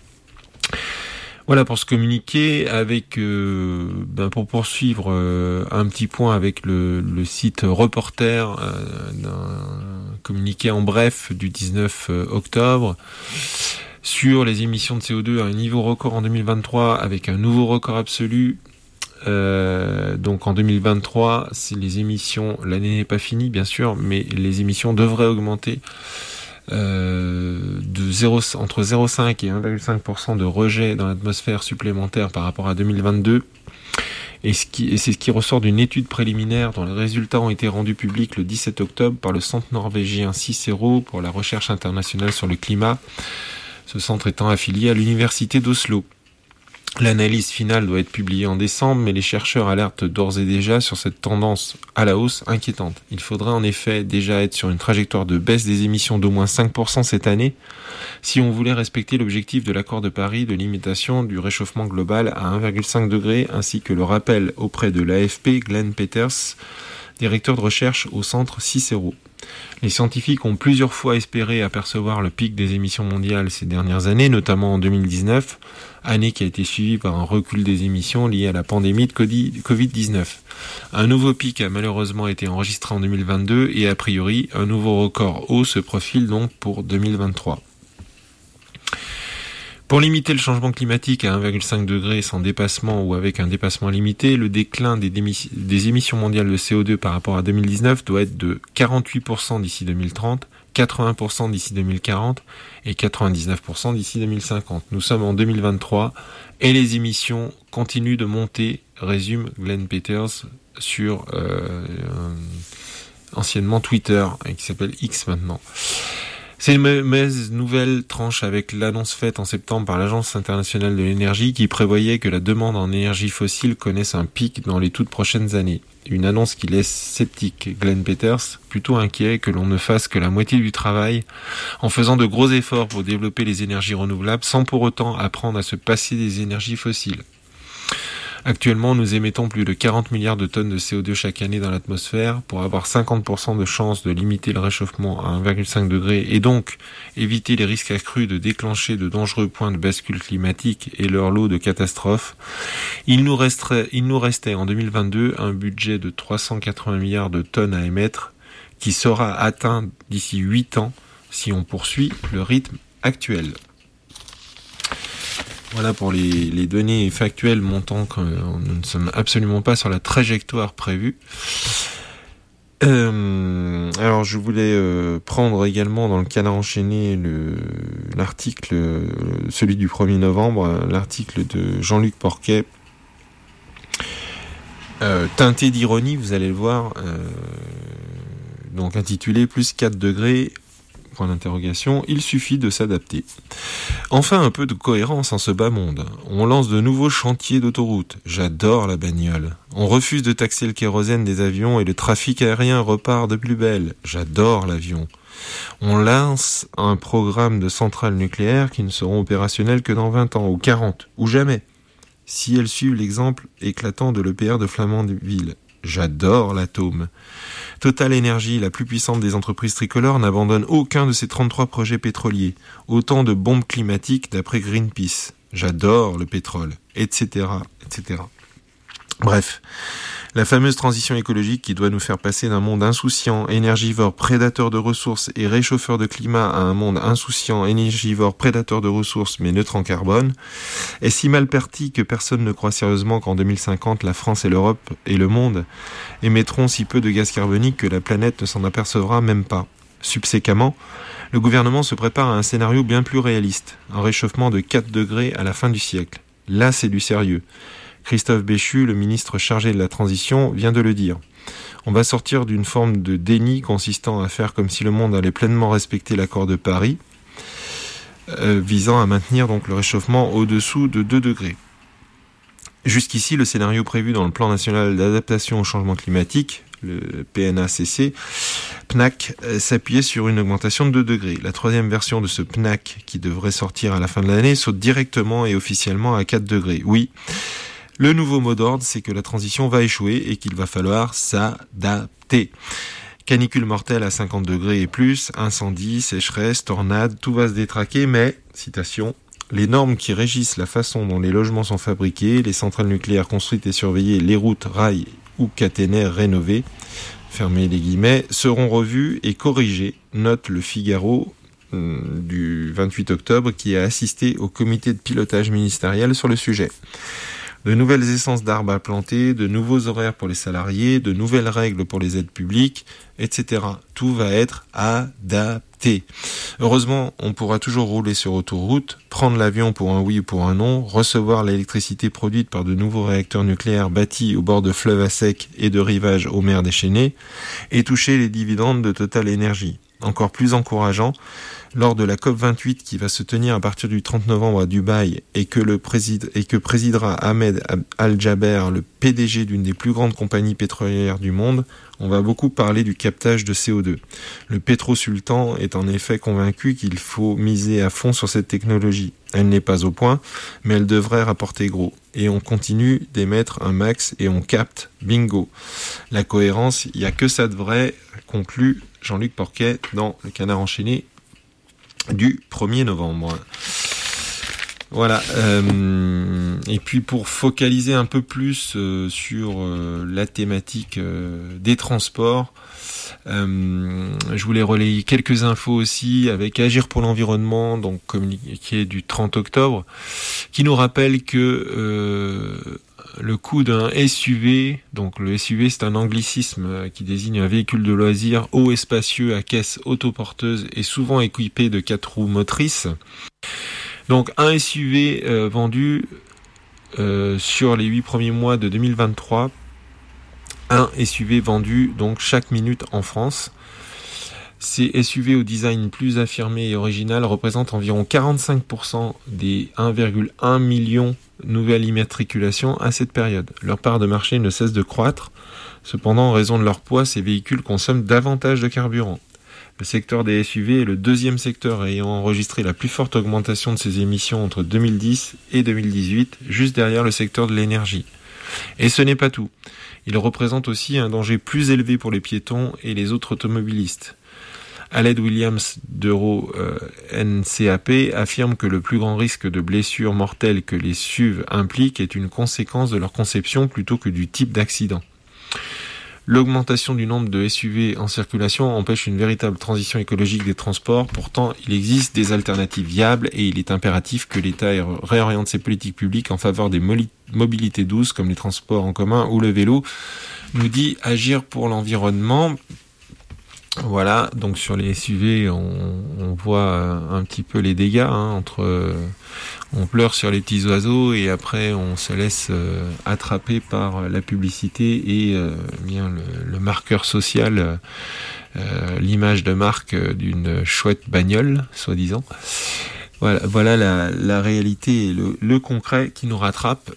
Voilà pour ce communiqué. Avec euh, ben pour poursuivre euh, un petit point avec le, le site Reporter euh, d'un communiqué en bref du dix-neuf octobre sur les émissions de C O deux à un niveau record en deux mille vingt-trois avec un nouveau record absolu. Euh, donc en deux mille vingt-trois, c'est les émissions, l'année n'est pas finie bien sûr, mais les émissions devraient augmenter Euh, de zéro, entre zéro virgule cinq et un virgule cinq pour cent de rejet dans l'atmosphère supplémentaire par rapport à deux mille vingt-deux. Et, ce qui, et c'est ce qui ressort d'une étude préliminaire dont les résultats ont été rendus publics le dix-sept octobre par le centre norvégien Cicero pour la recherche internationale sur le climat, ce centre étant affilié à l'université d'Oslo. L'analyse finale doit être publiée en décembre, mais les chercheurs alertent d'ores et déjà sur cette tendance à la hausse inquiétante. Il faudrait en effet déjà être sur une trajectoire de baisse des émissions d'au moins cinq pour cent cette année si on voulait respecter l'objectif de l'accord de Paris de limitation du réchauffement global à un virgule cinq degré, ainsi que le rappel auprès de l'A F P Glenn Peters, directeur de recherche au centre Cicero. Les scientifiques ont plusieurs fois espéré apercevoir le pic des émissions mondiales ces dernières années, notamment en deux mille dix-neuf, année qui a été suivie par un recul des émissions lié à la pandémie de covid dix-neuf. Un nouveau pic a malheureusement été enregistré en deux mille vingt-deux et a priori, un nouveau record haut se profile donc pour deux mille vingt-trois. Pour limiter le changement climatique à un virgule cinq degré sans dépassement ou avec un dépassement limité, le déclin des, démis- des émissions mondiales de C O deux par rapport à deux mille dix-neuf doit être de quarante-huit pour cent d'ici deux mille trente, quatre-vingts pour cent d'ici deux mille quarante et quatre-vingt-dix-neuf pour cent d'ici deux mille cinquante. Nous sommes en deux mille vingt-trois et les émissions continuent de monter, résume Glenn Peters sur euh, euh, anciennement Twitter, qui s'appelle X maintenant. Ces mauvaises nouvelles tranchent avec l'annonce faite en septembre par l'Agence internationale de l'énergie qui prévoyait que la demande en énergie fossile connaisse un pic dans les toutes prochaines années. Une annonce qui laisse sceptique Glenn Peters, plutôt inquiet que l'on ne fasse que la moitié du travail en faisant de gros efforts pour développer les énergies renouvelables sans pour autant apprendre à se passer des énergies fossiles. Actuellement, nous émettons plus de quarante milliards de tonnes de C O deux chaque année dans l'atmosphère. Pour avoir cinquante pour cent de chances de limiter le réchauffement à un virgule cinq degré et donc éviter les risques accrus de déclencher de dangereux points de bascule climatique et leur lot de catastrophes, il nous resterait, il nous restait en deux mille vingt-deux un budget de trois cent quatre-vingts milliards de tonnes à émettre qui sera atteint d'ici huit ans si on poursuit le rythme actuel. Voilà pour les, les données factuelles montrant que nous ne sommes absolument pas sur la trajectoire prévue. Euh, alors je voulais euh, prendre également dans le Canard enchaîné le, l'article, euh, celui du premier novembre, l'article de Jean-Luc Porquet, euh, teinté d'ironie, vous allez le voir, euh, donc intitulé plus quatre degrés, point d'interrogation, il suffit de s'adapter. Enfin un peu de cohérence en ce bas monde. On lance de nouveaux chantiers d'autoroute. J'adore la bagnole. On refuse de taxer le kérosène des avions et le trafic aérien repart de plus belle. J'adore l'avion. On lance un programme de centrales nucléaires qui ne seront opérationnelles que dans vingt ans, ou quarante, ou jamais. Si elles suivent l'exemple éclatant de l'E P R de Flamanville. J'adore l'atome. Total Énergie, la plus puissante des entreprises tricolores, n'abandonne aucun de ses trente-trois projets pétroliers. Autant de bombes climatiques d'après Greenpeace. J'adore le pétrole, et cetera, et cetera. Bref, la fameuse transition écologique qui doit nous faire passer d'un monde insouciant, énergivore, prédateur de ressources et réchauffeur de climat à un monde insouciant, énergivore, prédateur de ressources mais neutre en carbone, est si mal partie que personne ne croit sérieusement qu'en deux mille cinquante, la France et l'Europe et le monde émettront si peu de gaz carbonique que la planète ne s'en apercevra même pas. Subséquemment, le gouvernement se prépare à un scénario bien plus réaliste, un réchauffement de quatre degrés à la fin du siècle. Là, c'est du sérieux. Christophe Béchu, le ministre chargé de la transition, vient de le dire. On va sortir d'une forme de déni consistant à faire comme si le monde allait pleinement respecter l'accord de Paris, euh, visant à maintenir donc le réchauffement au-dessous de deux degrés. Jusqu'ici, le scénario prévu dans le plan national d'adaptation au changement climatique, le P N A C C, P N A C, euh, s'appuyait sur une augmentation de deux degrés. La troisième version de ce P N A C, qui devrait sortir à la fin de l'année, saute directement et officiellement à quatre degrés. Oui. Le nouveau mot d'ordre, c'est que la transition va échouer et qu'il va falloir s'adapter. Canicule mortelle à cinquante degrés et plus, incendie, sécheresse, tornade, tout va se détraquer, mais, citation, les normes qui régissent la façon dont les logements sont fabriqués, les centrales nucléaires construites et surveillées, les routes, rails ou caténaires rénovés, fermez les guillemets, seront revues et corrigées, note le Figaro euh, du vingt-huit octobre qui a assisté au comité de pilotage ministériel sur le sujet. De nouvelles essences d'arbres à planter, de nouveaux horaires pour les salariés, de nouvelles règles pour les aides publiques, et cetera. Tout va être adapté. Heureusement, on pourra toujours rouler sur autoroute, prendre l'avion pour un oui ou pour un non, recevoir l'électricité produite par de nouveaux réacteurs nucléaires bâtis au bord de fleuves à sec et de rivages aux mers déchaînées, et toucher les dividendes de Total Énergie. Encore plus encourageant, lors de la COP vingt-huit qui va se tenir à partir du trente novembre à Dubaï et que, le préside, et que présidera Ahmed Al-Jaber, le P D G d'une des plus grandes compagnies pétrolières du monde, on va beaucoup parler du captage de C O deux. Le pétro-sultan est en effet convaincu qu'il faut miser à fond sur cette technologie. Elle n'est pas au point, mais elle devrait rapporter gros. Et on continue d'émettre un max et on capte. Bingo. La cohérence, il n'y a que ça de vrai, conclut Jean-Luc Porquet dans Le Canard enchaîné du premier novembre. Voilà. Euh, et puis pour focaliser un peu plus euh, sur euh, la thématique euh, des transports, euh, je voulais relayer quelques infos aussi avec Agir pour l'environnement, donc communiqué du trente octobre, qui nous rappelle que euh, le coût d'un S U V, donc le S U V c'est un anglicisme qui désigne un véhicule de loisir haut et spacieux à caisse autoporteuse et souvent équipé de quatre roues motrices. Donc un S U V euh, vendu euh, sur les huit premiers mois de deux mille vingt-trois, un S U V vendu donc chaque minute en France. Ces S U V au design plus affirmé et original représentent environ quarante-cinq pour cent des un virgule un million nouvelles immatriculations à cette période. Leur part de marché ne cesse de croître. Cependant, en raison de leur poids, ces véhicules consomment davantage de carburant. Le secteur des S U V est le deuxième secteur ayant enregistré la plus forte augmentation de ses émissions entre deux mille dix et deux mille dix-huit, juste derrière le secteur de l'énergie. Et ce n'est pas tout. Il représente aussi un danger plus élevé pour les piétons et les autres automobilistes. Aled Williams d'Euro euh, N C A P affirme que le plus grand risque de blessures mortelles que les S U V impliquent est une conséquence de leur conception plutôt que du type d'accident. L'augmentation du nombre de S U V en circulation empêche une véritable transition écologique des transports. Pourtant, il existe des alternatives viables et il est impératif que l'État réoriente ses politiques publiques en faveur des mobilités douces comme les transports en commun ou le vélo, nous dit Agir pour l'environnement. Voilà, donc sur les S U V, on, on voit un petit peu les dégâts, hein, entre euh, on pleure sur les petits oiseaux et après on se laisse euh, attraper par la publicité et euh, bien le, le marqueur social, euh, l'image de marque d'une chouette bagnole, soi-disant. Voilà, voilà la, la réalité et le, le concret qui nous rattrape.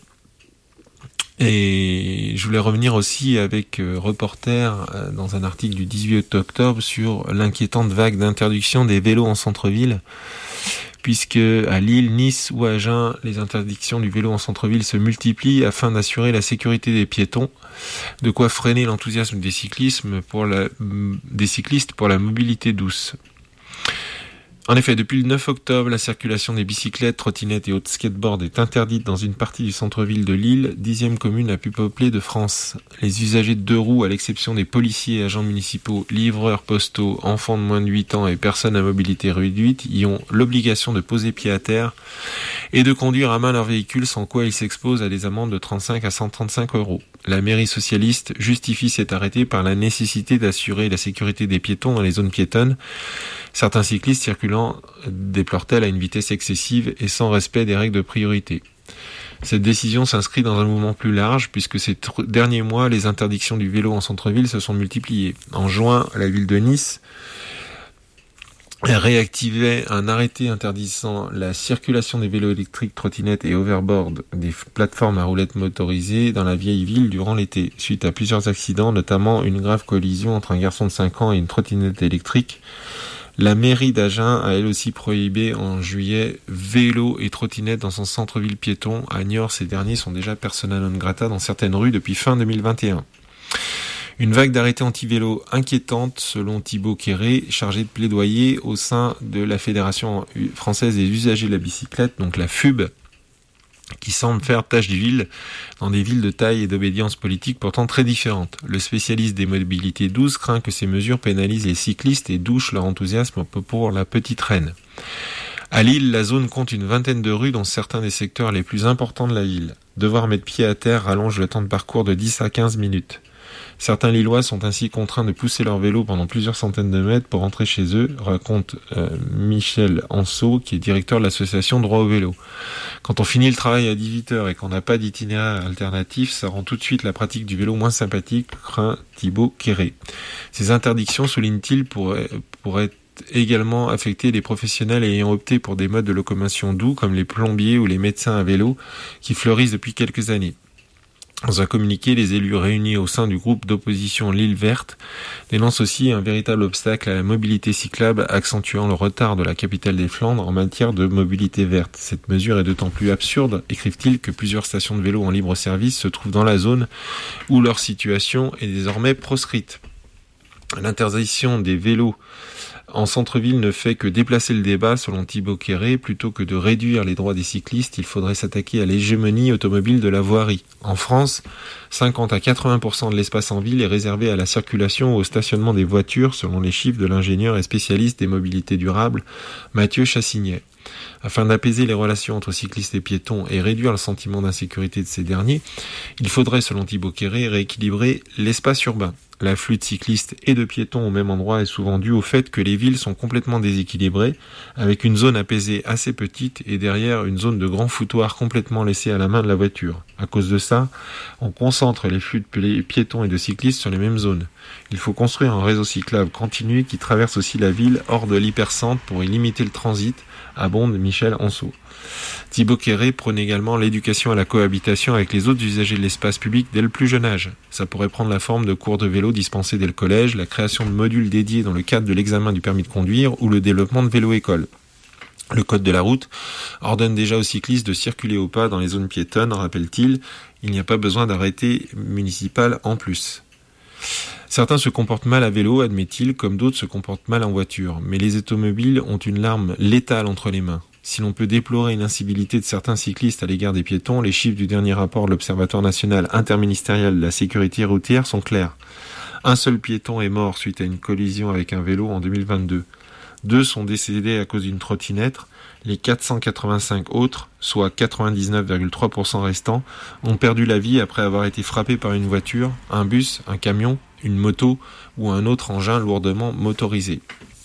Et je voulais revenir aussi avec euh, Reporter euh, dans un article du dix-huit octobre sur l'inquiétante vague d'interdiction des vélos en centre-ville, puisque à Lille, Nice ou Agen, les interdictions du vélo en centre-ville se multiplient afin d'assurer la sécurité des piétons, de quoi freiner l'enthousiasme des cyclismes pour la, des cyclistes pour la mobilité douce. En effet, depuis le neuf octobre, la circulation des bicyclettes, trottinettes et autres skateboards est interdite dans une partie du centre-ville de Lille, dixième commune la plus peuplée de France. Les usagers de deux roues, à l'exception des policiers, agents municipaux, livreurs postaux, enfants de moins de huit ans et personnes à mobilité réduite, y ont l'obligation de poser pied à terre et de conduire à main leur véhicule, sans quoi ils s'exposent à des amendes de trente-cinq à cent trente-cinq euros. La mairie socialiste justifie cet arrêté par la nécessité d'assurer la sécurité des piétons dans les zones piétonnes. Certains cyclistes circulant déplorent-elles à une vitesse excessive et sans respect des règles de priorité. Cette décision s'inscrit dans un mouvement plus large puisque ces t- derniers mois, les interdictions du vélo en centre-ville se sont multipliées. En juin, la ville de Nice réactivait un arrêté interdisant la circulation des vélos électriques, trottinettes et overboard des plateformes à roulettes motorisées dans la vieille ville durant l'été, suite à plusieurs accidents, notamment une grave collision entre un garçon de cinq ans et une trottinette électrique. La mairie d'Agen a elle aussi prohibé en juillet vélos et trottinettes dans son centre-ville piéton. À Niort, ces derniers sont déjà persona non grata dans certaines rues depuis fin deux mille vingt et un. Une vague d'arrêtés anti-vélo inquiétante, selon Thibaut Quéré, chargé de plaidoyer au sein de la Fédération française des usagers de la bicyclette, donc la F U B, qui semble faire tache d'huile dans des villes de taille et d'obédience politique pourtant très différentes. Le spécialiste des mobilités douces craint que ces mesures pénalisent les cyclistes et douchent leur enthousiasme pour la petite reine. À Lille, la zone compte une vingtaine de rues dans certains des secteurs les plus importants de la ville. Devoir mettre pied à terre rallonge le temps de parcours de dix à quinze minutes. Certains Lillois sont ainsi contraints de pousser leur vélo pendant plusieurs centaines de mètres pour rentrer chez eux, raconte euh, Michel Anceau, qui est directeur de l'association Droit au vélo. Quand on finit le travail à dix-huit heures et qu'on n'a pas d'itinéraire alternatif, ça rend tout de suite la pratique du vélo moins sympathique, craint Thibaut Quéré. Ces interdictions, souligne-t-il, pourraient, pourraient également affecter les professionnels ayant opté pour des modes de locomotion doux, comme les plombiers ou les médecins à vélo, qui fleurissent depuis quelques années. Dans un communiqué, les élus réunis au sein du groupe d'opposition L'Île Verte dénoncent aussi un véritable obstacle à la mobilité cyclable, accentuant le retard de la capitale des Flandres en matière de mobilité verte. Cette mesure est d'autant plus absurde, écrivent-ils, que plusieurs stations de vélo en libre service se trouvent dans la zone où leur situation est désormais proscrite. L'interdiction des vélos en centre-ville ne fait que déplacer le débat, selon Thibaut Quéré. Plutôt que de réduire les droits des cyclistes, il faudrait s'attaquer à l'hégémonie automobile de la voirie. En France, cinquante à quatre-vingts pour cent de l'espace en ville est réservé à la circulation ou au stationnement des voitures, selon les chiffres de l'ingénieur et spécialiste des mobilités durables, Mathieu Chassignet. Afin d'apaiser les relations entre cyclistes et piétons et réduire le sentiment d'insécurité de ces derniers, il faudrait, selon Thibaut Quéré, rééquilibrer l'espace urbain. L'afflux de cyclistes et de piétons au même endroit est souvent dû au fait que les villes sont complètement déséquilibrées, avec une zone apaisée assez petite et derrière une zone de grand foutoir complètement laissée à la main de la voiture. À cause de ça, on concentre les flux de piétons et de cyclistes sur les mêmes zones. Il faut construire un réseau cyclable continu qui traverse aussi la ville hors de l'hypercentre pour y limiter le transit, abonde Michel Anceau. Thibaut Quéré prône également l'éducation à la cohabitation avec les autres usagers de l'espace public dès le plus jeune âge. Ça pourrait prendre la forme de cours de vélo dispensés dès le collège, la création de modules dédiés dans le cadre de l'examen du permis de conduire ou le développement de vélo-école. Le code de la route ordonne déjà aux cyclistes de circuler au pas dans les zones piétonnes, rappelle-t-il. Il n'y a pas besoin d'arrêté municipal en plus. Certains se comportent mal à vélo, admet-il, comme d'autres se comportent mal en voiture. Mais les automobiles ont une larme létale entre les mains. Si l'on peut déplorer une incivilité de certains cyclistes à l'égard des piétons, les chiffres du dernier rapport de l'Observatoire national interministériel de la sécurité routière sont clairs. Un seul piéton est mort suite à une collision avec un vélo en deux mille vingt-deux. Deux sont décédés à cause d'une trottinette. Les quatre cent quatre-vingt-cinq autres, soit quatre-vingt-dix-neuf virgule trois pour cent restants, ont perdu la vie après avoir été frappés par une voiture, un bus, un camion, une moto ou un autre engin lourdement motorisé.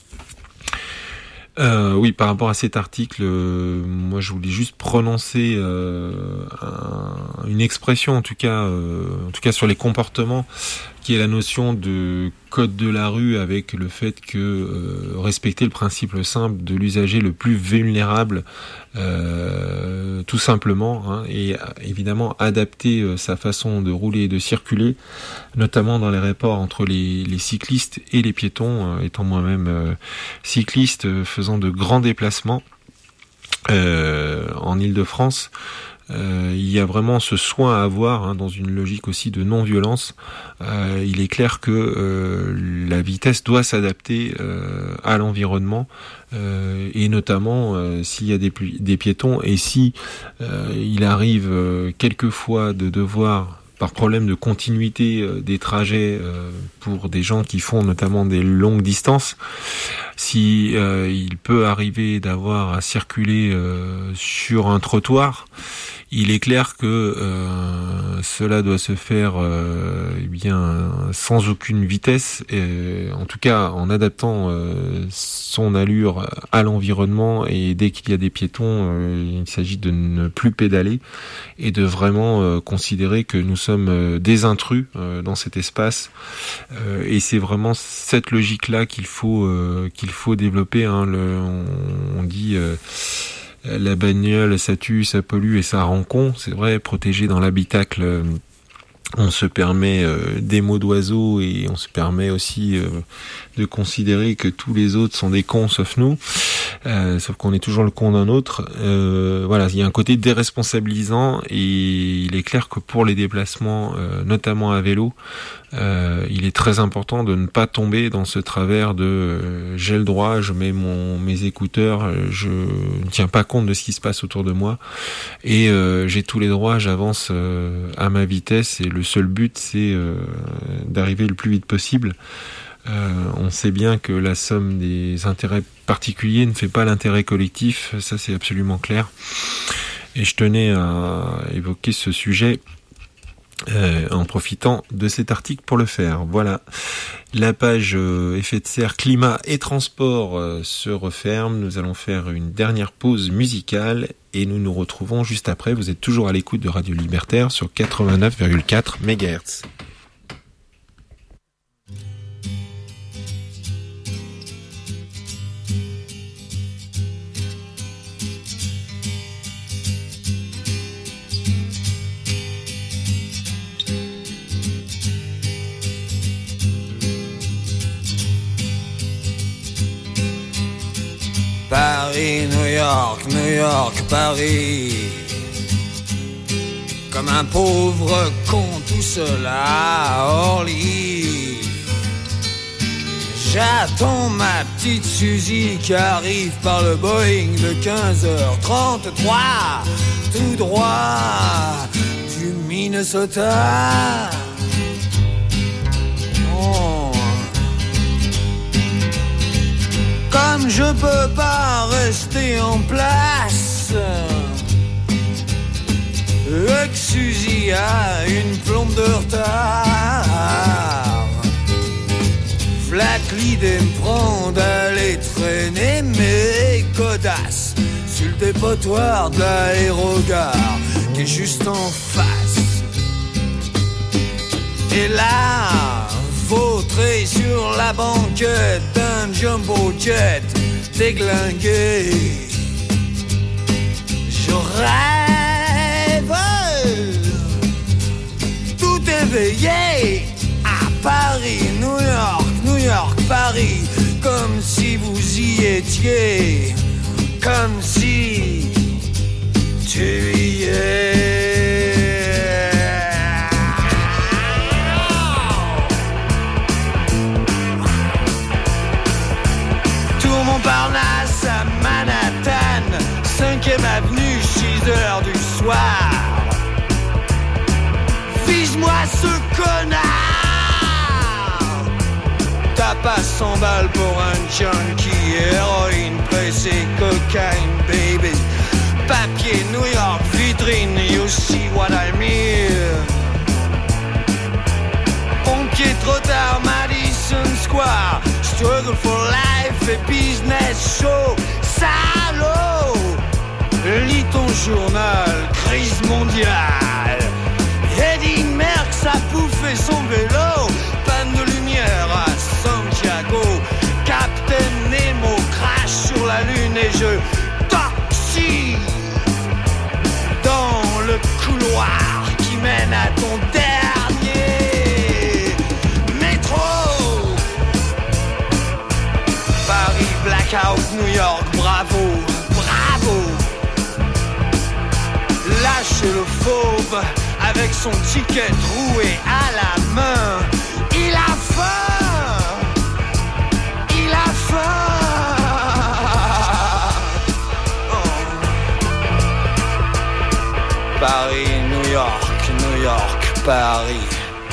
Euh, oui, par rapport à cet article, euh, moi je voulais juste prononcer euh, un, une expression, en tout cas, euh, en tout cas sur les comportements, qui est la notion de code de la rue, avec le fait que euh, respecter le principe simple de l'usager le plus vulnérable, euh, tout simplement, hein, et évidemment adapter euh, sa façon de rouler et de circuler, notamment dans les rapports entre les, les cyclistes et les piétons, euh, étant moi-même euh, cycliste, euh, faisant de grands déplacements euh, en Île-de-France. Euh, il y a vraiment ce soin à avoir, hein, dans une logique aussi de non-violence. Euh, il est clair que euh, la vitesse doit s'adapter euh, à l'environnement, euh, et notamment euh, s'il y a des, des piétons, et si euh, il arrive euh, quelquefois de devoir, par problème de continuité euh, des trajets euh, pour des gens qui font notamment des longues distances, si euh, il peut arriver d'avoir à circuler euh, sur un trottoir, il est clair que euh, cela doit se faire euh, eh bien sans aucune vitesse, et, en tout cas en adaptant euh, son allure à l'environnement, et dès qu'il y a des piétons, euh, il s'agit de ne plus pédaler et de vraiment euh, considérer que nous sommes euh, des intrus euh, dans cet espace, euh, et c'est vraiment cette logique-là qu'il faut euh, qu'il faut développer, hein. Le, on, on dit euh, la bagnole, ça tue, ça pollue et ça rend con. C'est vrai, protégé dans l'habitacle, euh, on se permet euh, des mots d'oiseaux, et on se permet aussi euh, de considérer que tous les autres sont des cons sauf nous, euh, sauf qu'on est toujours le con d'un autre. Euh, voilà, il y a un côté déresponsabilisant, et il est clair que pour les déplacements, euh, notamment à vélo, Euh, il est très important de ne pas tomber dans ce travers de euh, j'ai le droit, je mets mon, mes écouteurs, je ne tiens pas compte de ce qui se passe autour de moi, et euh, j'ai tous les droits, j'avance euh, à ma vitesse, et le seul but c'est euh, d'arriver le plus vite possible. Euh, on sait bien que la somme des intérêts particuliers ne fait pas l'intérêt collectif, ça c'est absolument clair, et je tenais à évoquer ce sujet Euh, en profitant de cet article pour le faire. Voilà, la page euh, effet de serre, climat et transport euh, se referme. Nous allons faire une dernière pause musicale et nous nous retrouvons juste après. Vous êtes toujours à l'écoute de Radio Libertaire sur quatre-vingt-neuf virgule quatre mégahertz. Paris, New York, New York, Paris. Comme un pauvre con tout seul à Orly. J'attends ma petite Suzy qui arrive par le Boeing de quinze heures trente-trois, tout droit du Minnesota. Oh. Comme je peux pas rester en place, et que Suzy a une plombe de retard, v'là que l'idée me prend d'aller traîner mes godasses sur le dépotoir de l'aérogare qui est juste en face. Et là, vautré sur la banquette d'un jumbo jet déglingué, je rêve tout éveillé à Paris, New York, New York, Paris, comme si vous y étiez, comme si tu y es. Montparnasse à Manhattan, cinquième avenue, six heures du soir. Vise-moi ce connard, papa cent balles pour un junkie, héroïne, pressée, cocaine, baby. Papier, New York, vitrine, you see what I mean. Pompier, trop tard, Madison Square. Struggle for life et business show. Salaud, lis ton journal, crise mondiale. Eddie Merckx a bouffé son vélo. Panne de lumière à Santiago. Captain Nemo crache sur la lune et je toxie dans le couloir qui mène à ton dernier métro. Paris, blackout, New York, bravo, bravo. Lâchez le fauve avec son ticket troué à la main. Il a faim, il a faim. Oh. Paris, New York, New York, Paris.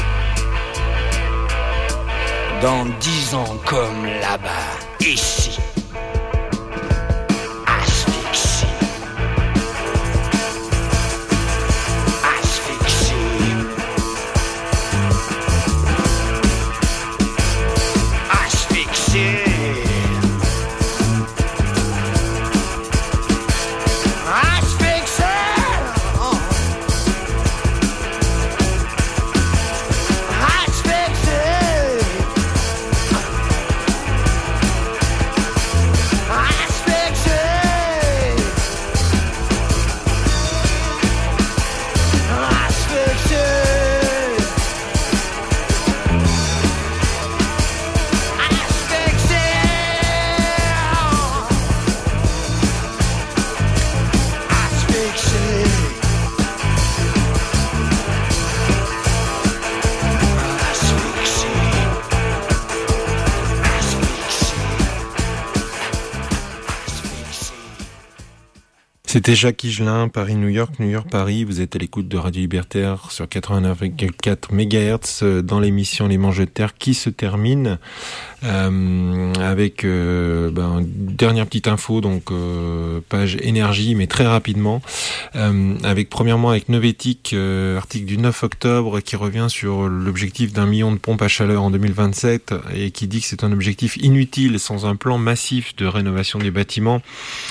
Dans dix ans comme là-bas, ici. C'était Jacques Higelin, Paris-New York, New York-Paris. Vous êtes à l'écoute de Radio Libertaire sur quatre-vingt-neuf virgule quatre mégahertz dans l'émission Les Manches de Terre qui se termine euh, avec euh, ben, une dernière petite info, donc euh, page énergie, mais très rapidement. Euh, avec premièrement avec Novetic, euh, article du neuf octobre qui revient sur l'objectif d'un million de pompes à chaleur en deux mille vingt-sept et qui dit que c'est un objectif inutile sans un plan massif de rénovation des bâtiments.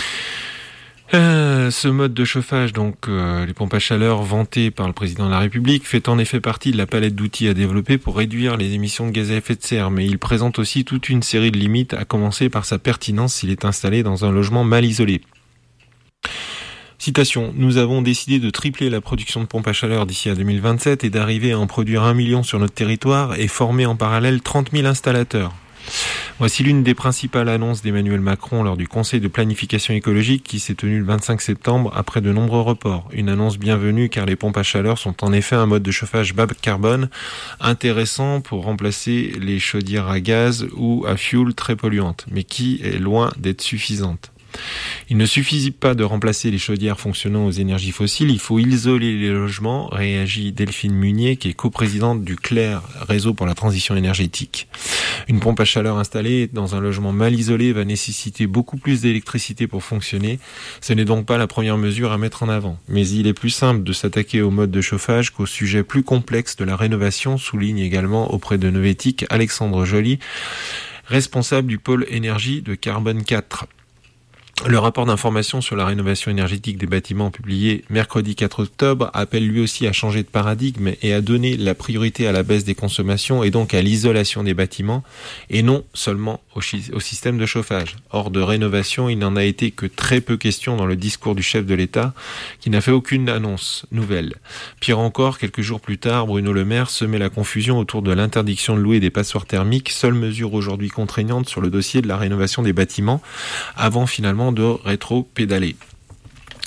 Euh, ce mode de chauffage, donc euh, les pompes à chaleur vantées par le président de la République, fait en effet partie de la palette d'outils à développer pour réduire les émissions de gaz à effet de serre, mais il présente aussi toute une série de limites, à commencer par sa pertinence s'il est installé dans un logement mal isolé. Citation, nous avons décidé de tripler la production de pompes à chaleur d'ici à deux mille vingt-sept et d'arriver à en produire un million sur notre territoire et former en parallèle trente mille installateurs. Voici l'une des principales annonces d'Emmanuel Macron lors du Conseil de planification écologique qui s'est tenu le vingt-cinq septembre après de nombreux reports. Une annonce bienvenue car les pompes à chaleur sont en effet un mode de chauffage bas carbone intéressant pour remplacer les chaudières à gaz ou à fioul très polluantes, mais qui est loin d'être suffisante. Il ne suffit pas de remplacer les chaudières fonctionnant aux énergies fossiles, il faut isoler les logements, réagit Delphine Munier, qui est coprésidente du C L E R, Réseau pour la transition énergétique. Une pompe à chaleur installée dans un logement mal isolé va nécessiter beaucoup plus d'électricité pour fonctionner. Ce n'est donc pas la première mesure à mettre en avant. Mais il est plus simple de s'attaquer au mode de chauffage qu'au sujet plus complexe de la rénovation, souligne également auprès de Novetic Alexandre Joly, responsable du pôle énergie de Carbone quatre. Le rapport d'information sur la rénovation énergétique des bâtiments publié mercredi quatre octobre appelle lui aussi à changer de paradigme et à donner la priorité à la baisse des consommations et donc à l'isolation des bâtiments et non seulement au, chi- au système de chauffage. Hors de rénovation, il n'en a été que très peu question dans le discours du chef de l'État qui n'a fait aucune annonce nouvelle. Pire encore, quelques jours plus tard, Bruno Le Maire semait la confusion autour de l'interdiction de louer des passoires thermiques, seule mesure aujourd'hui contraignante sur le dossier de la rénovation des bâtiments, avant finalement de rétro-pédaler.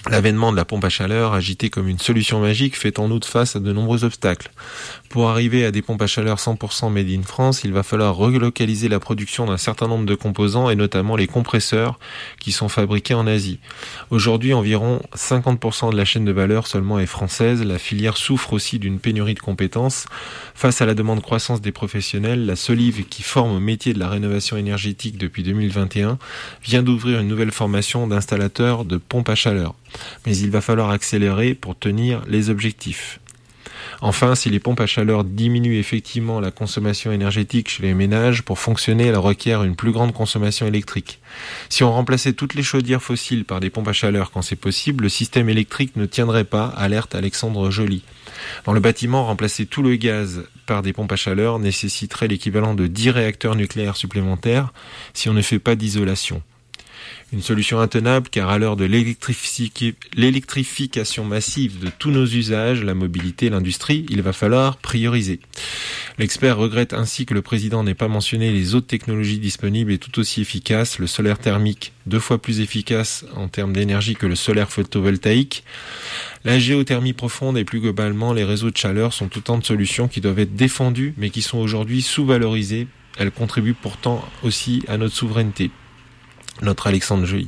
L'avènement de la pompe à chaleur, agitée comme une solution magique, fait en outre face à de nombreux obstacles. Pour arriver à des pompes à chaleur cent pour cent made in France, il va falloir relocaliser la production d'un certain nombre de composants et notamment les compresseurs qui sont fabriqués en Asie. Aujourd'hui, environ cinquante pour cent de la chaîne de valeur seulement est française. La filière souffre aussi d'une pénurie de compétences. Face à la demande croissance des professionnels, la Solive, qui forme au métier de la rénovation énergétique depuis deux mille vingt et un, vient d'ouvrir une nouvelle formation d'installateurs de pompes à chaleur. Mais il va falloir accélérer pour tenir les objectifs. Enfin, si les pompes à chaleur diminuent effectivement la consommation énergétique chez les ménages, pour fonctionner, elles requièrent une plus grande consommation électrique. Si on remplaçait toutes les chaudières fossiles par des pompes à chaleur quand c'est possible, le système électrique ne tiendrait pas, alerte Alexandre Joly. Dans le bâtiment, remplacer tout le gaz par des pompes à chaleur nécessiterait l'équivalent de dix réacteurs nucléaires supplémentaires si on ne fait pas d'isolation. Une solution intenable car à l'heure de l'électrifi- l'électrification massive de tous nos usages, la mobilité, l'industrie, il va falloir prioriser. L'expert regrette ainsi que le président n'ait pas mentionné les autres technologies disponibles et tout aussi efficaces, le solaire thermique, deux fois plus efficace en termes d'énergie que le solaire photovoltaïque. La géothermie profonde et plus globalement les réseaux de chaleur sont autant de solutions qui doivent être défendues mais qui sont aujourd'hui sous-valorisées. Elles contribuent pourtant aussi à notre souveraineté. Notre Alexandre Joly.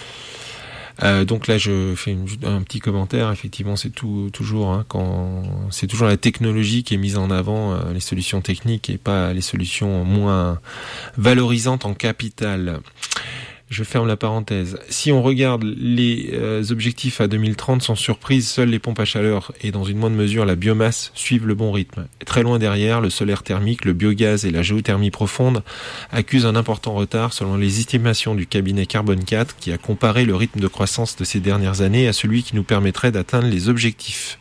Euh, donc là, je fais une, un petit commentaire. Effectivement, c'est tout, toujours hein, quand c'est toujours la technologie qui est mise en avant, euh, les solutions techniques et pas les solutions moins valorisantes en capital. Je ferme la parenthèse. Si on regarde les euh, objectifs à deux mille trente, sans surprise, seules les pompes à chaleur et dans une moindre mesure la biomasse suivent le bon rythme. Et très loin derrière, le solaire thermique, le biogaz et la géothermie profonde accusent un important retard selon les estimations du cabinet Carbone quatre qui a comparé le rythme de croissance de ces dernières années à celui qui nous permettrait d'atteindre les objectifs.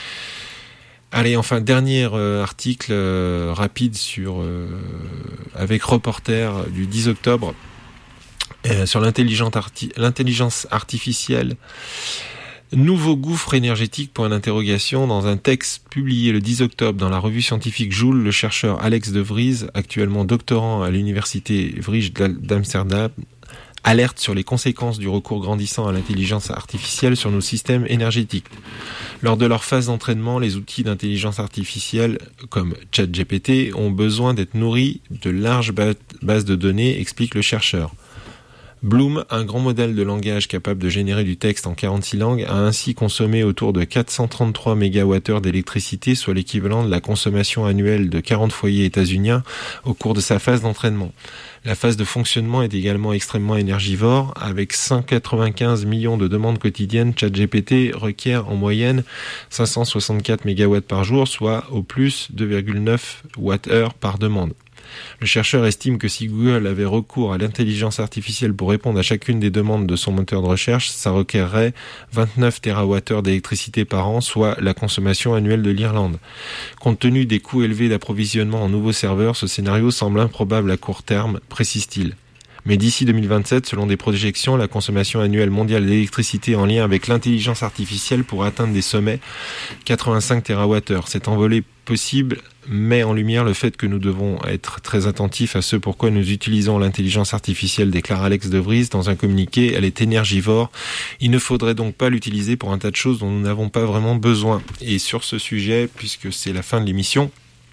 Allez, enfin, dernier euh, article euh, rapide sur euh, avec Reporter du dix octobre. Euh, sur l'intelligence, arti- l'intelligence artificielle, nouveau gouffre énergétique, point d'interrogation. Dans un texte publié le dix octobre dans la revue scientifique Joule, le chercheur Alex de Vries, actuellement doctorant à l'université Vrije d'Amsterdam, alerte sur les conséquences du recours grandissant à l'intelligence artificielle sur nos systèmes énergétiques. Lors de leur phase d'entraînement, les outils d'intelligence artificielle comme ChatGPT ont besoin d'être nourris de larges bases de données, explique le chercheur. Bloom, un grand modèle de langage capable de générer du texte en quarante-six langues, a ainsi consommé autour de quatre cent trente-trois mégawattheures d'électricité, soit l'équivalent de la consommation annuelle de quarante foyers états-uniens au cours de sa phase d'entraînement. La phase de fonctionnement est également extrêmement énergivore. Avec cent quatre-vingt-quinze millions de demandes quotidiennes, ChatGPT requiert en moyenne cinq cent soixante-quatre mégawatts par jour, soit au plus deux virgule neuf watts-heure par demande. Le chercheur estime que si Google avait recours à l'intelligence artificielle pour répondre à chacune des demandes de son moteur de recherche, ça requerrait vingt-neuf térawattheures d'électricité par an, soit la consommation annuelle de l'Irlande. Compte tenu des coûts élevés d'approvisionnement en nouveaux serveurs, ce scénario semble improbable à court terme, précise-t-il. Mais d'ici deux mille vingt-sept, selon des projections, la consommation annuelle mondiale d'électricité en lien avec l'intelligence artificielle pourrait atteindre des sommets quatre-vingt-cinq térawattheures. Cette envolée possible met en lumière le fait que nous devons être très attentifs à ce pourquoi nous utilisons l'intelligence artificielle, déclare Alex de Vries dans un communiqué. Elle est énergivore. Il ne faudrait donc pas l'utiliser pour un tas de choses dont nous n'avons pas vraiment besoin. Et sur ce sujet, puisque c'est la fin de l'émission,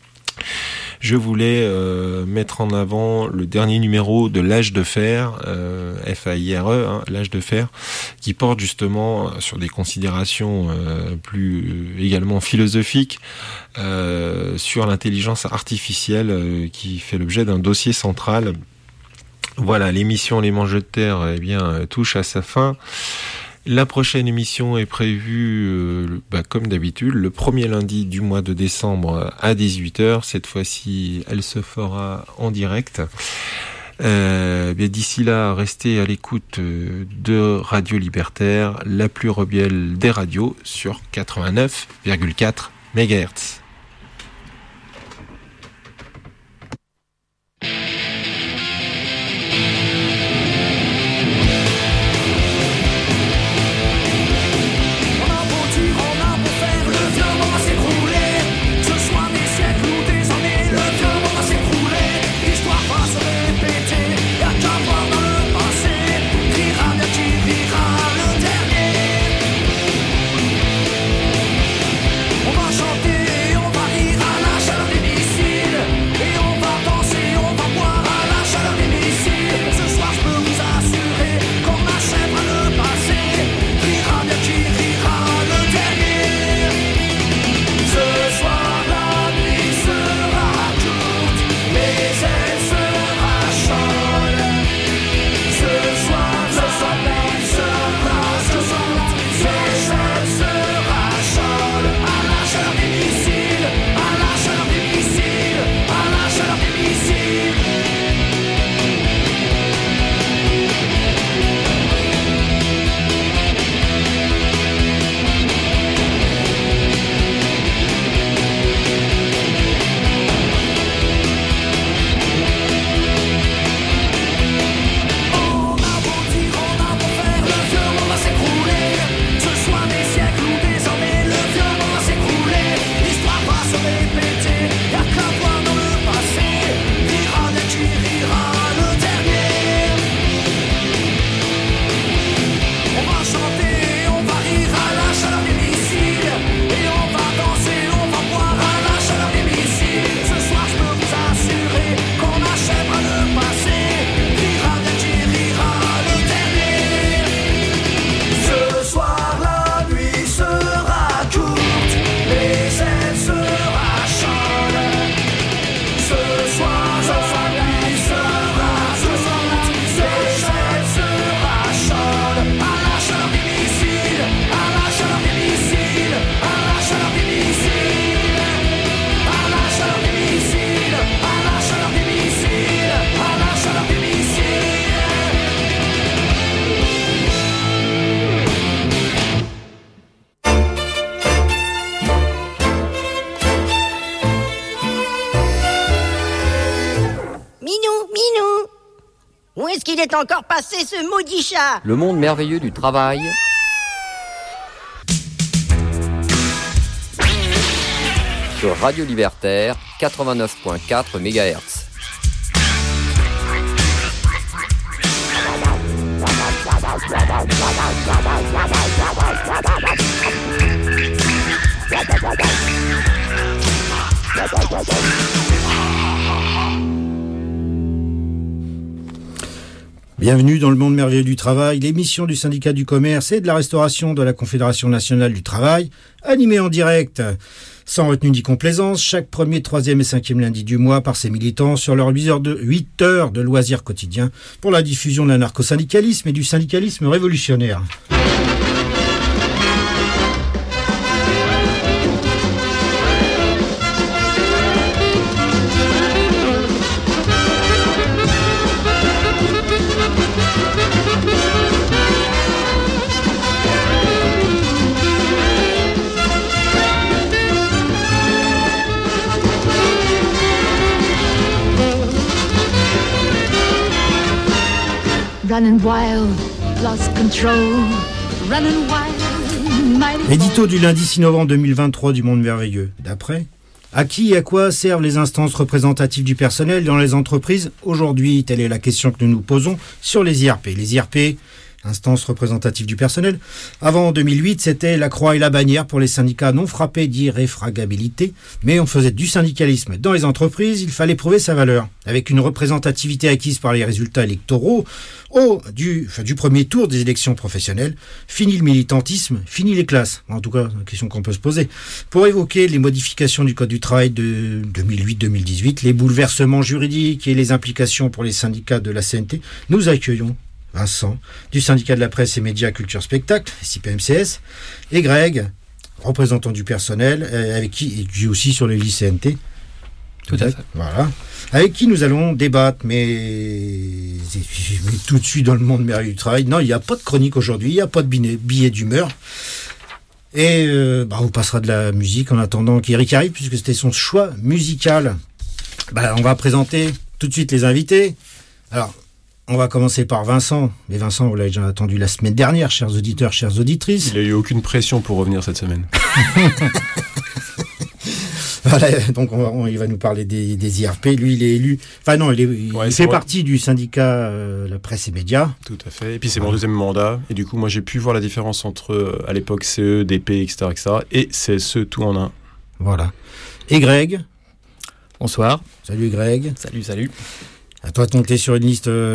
je voulais euh, mettre en avant le dernier numéro de l'Âge de fer, euh, F A I R E, hein, l'Âge de fer, qui porte justement sur des considérations euh, plus euh, également philosophiques euh, sur l'intelligence artificielle euh, qui fait l'objet d'un dossier central. Voilà, l'émission Les Mangeux de Terre eh bien, euh, touche à sa fin. La prochaine émission est prévue, euh, bah, comme d'habitude, le premier lundi du mois de décembre à dix-huit heures. Cette fois-ci, elle se fera en direct. Euh, bien, d'ici là, restez à l'écoute de Radio Libertaire, la plus rebelle des radios, sur quatre-vingt-neuf virgule quatre mégahertz. Rira bien qui rira le dernier. Où est-ce qu'il est encore passé, ce maudit chat? Le monde merveilleux du travail. Sur Radio Libertaire, quatre-vingt-neuf virgule quatre mégahertz. Bienvenue dans le monde merveilleux du travail, l'émission du syndicat du commerce et de la restauration de la Confédération nationale du travail, animée en direct, sans retenue ni complaisance, chaque premier, troisième et cinquième lundi du mois par ses militants sur leurs huit heures de, huit heures de loisirs quotidiens pour la diffusion de l'anarcho-syndicalisme et du syndicalisme révolutionnaire. Running wild, lost control, running wild, mighty. Édito du lundi six novembre deux mille vingt-trois du Monde Merveilleux. D'après, à qui et à quoi servent les instances représentatives du personnel dans les entreprises aujourd'hui? Telle est la question que nous nous posons sur les I R P. Les I R P, instances représentatives du personnel, avant deux mille huit, c'était la croix et la bannière pour les syndicats non frappés d'irréfragabilité, mais on faisait du syndicalisme. Dans les entreprises, il fallait prouver sa valeur, avec une représentativité acquise par les résultats électoraux au du, enfin, du premier tour des élections professionnelles. Fini le militantisme, fini les classes. En tout cas, la question qu'on peut se poser. Pour évoquer les modifications du Code du travail de deux mille huit deux mille dix-huit, les bouleversements juridiques et les implications pour les syndicats de la C N T, nous accueillons Vincent, du syndicat de la presse et médias culture spectacle, S I P M C S, et Greg, représentant du personnel, avec qui, et lui aussi sur les listes C N T. Tout à fait. Voilà. Avec qui nous allons débattre, mais, mais tout de suite dans le monde merveilleux du travail. Non, il n'y a pas de chronique aujourd'hui, il n'y a pas de billet d'humeur. Et euh, bah, on passera de la musique en attendant qu'Eric arrive, puisque c'était son choix musical. Bah, on va présenter tout de suite les invités. Alors, on va commencer par Vincent. Mais Vincent, vous l'avez déjà attendu la semaine dernière, chers auditeurs, chères auditrices. Il n'a eu aucune pression pour revenir cette semaine. Voilà, donc on va, on, il va nous parler des, des I R P. Lui, il est élu. Enfin non, il, est, ouais, il fait partie du syndicat euh, La Presse et Médias. Tout à fait. Et puis c'est mon deuxième mandat. Et du coup, moi, j'ai pu voir la différence entre, euh, à l'époque, C E, D P, et cetera, et cetera, et C S E, tout en un. Voilà. Et Greg. Bonsoir. Salut Greg. Salut, salut. À toi de monter sur une liste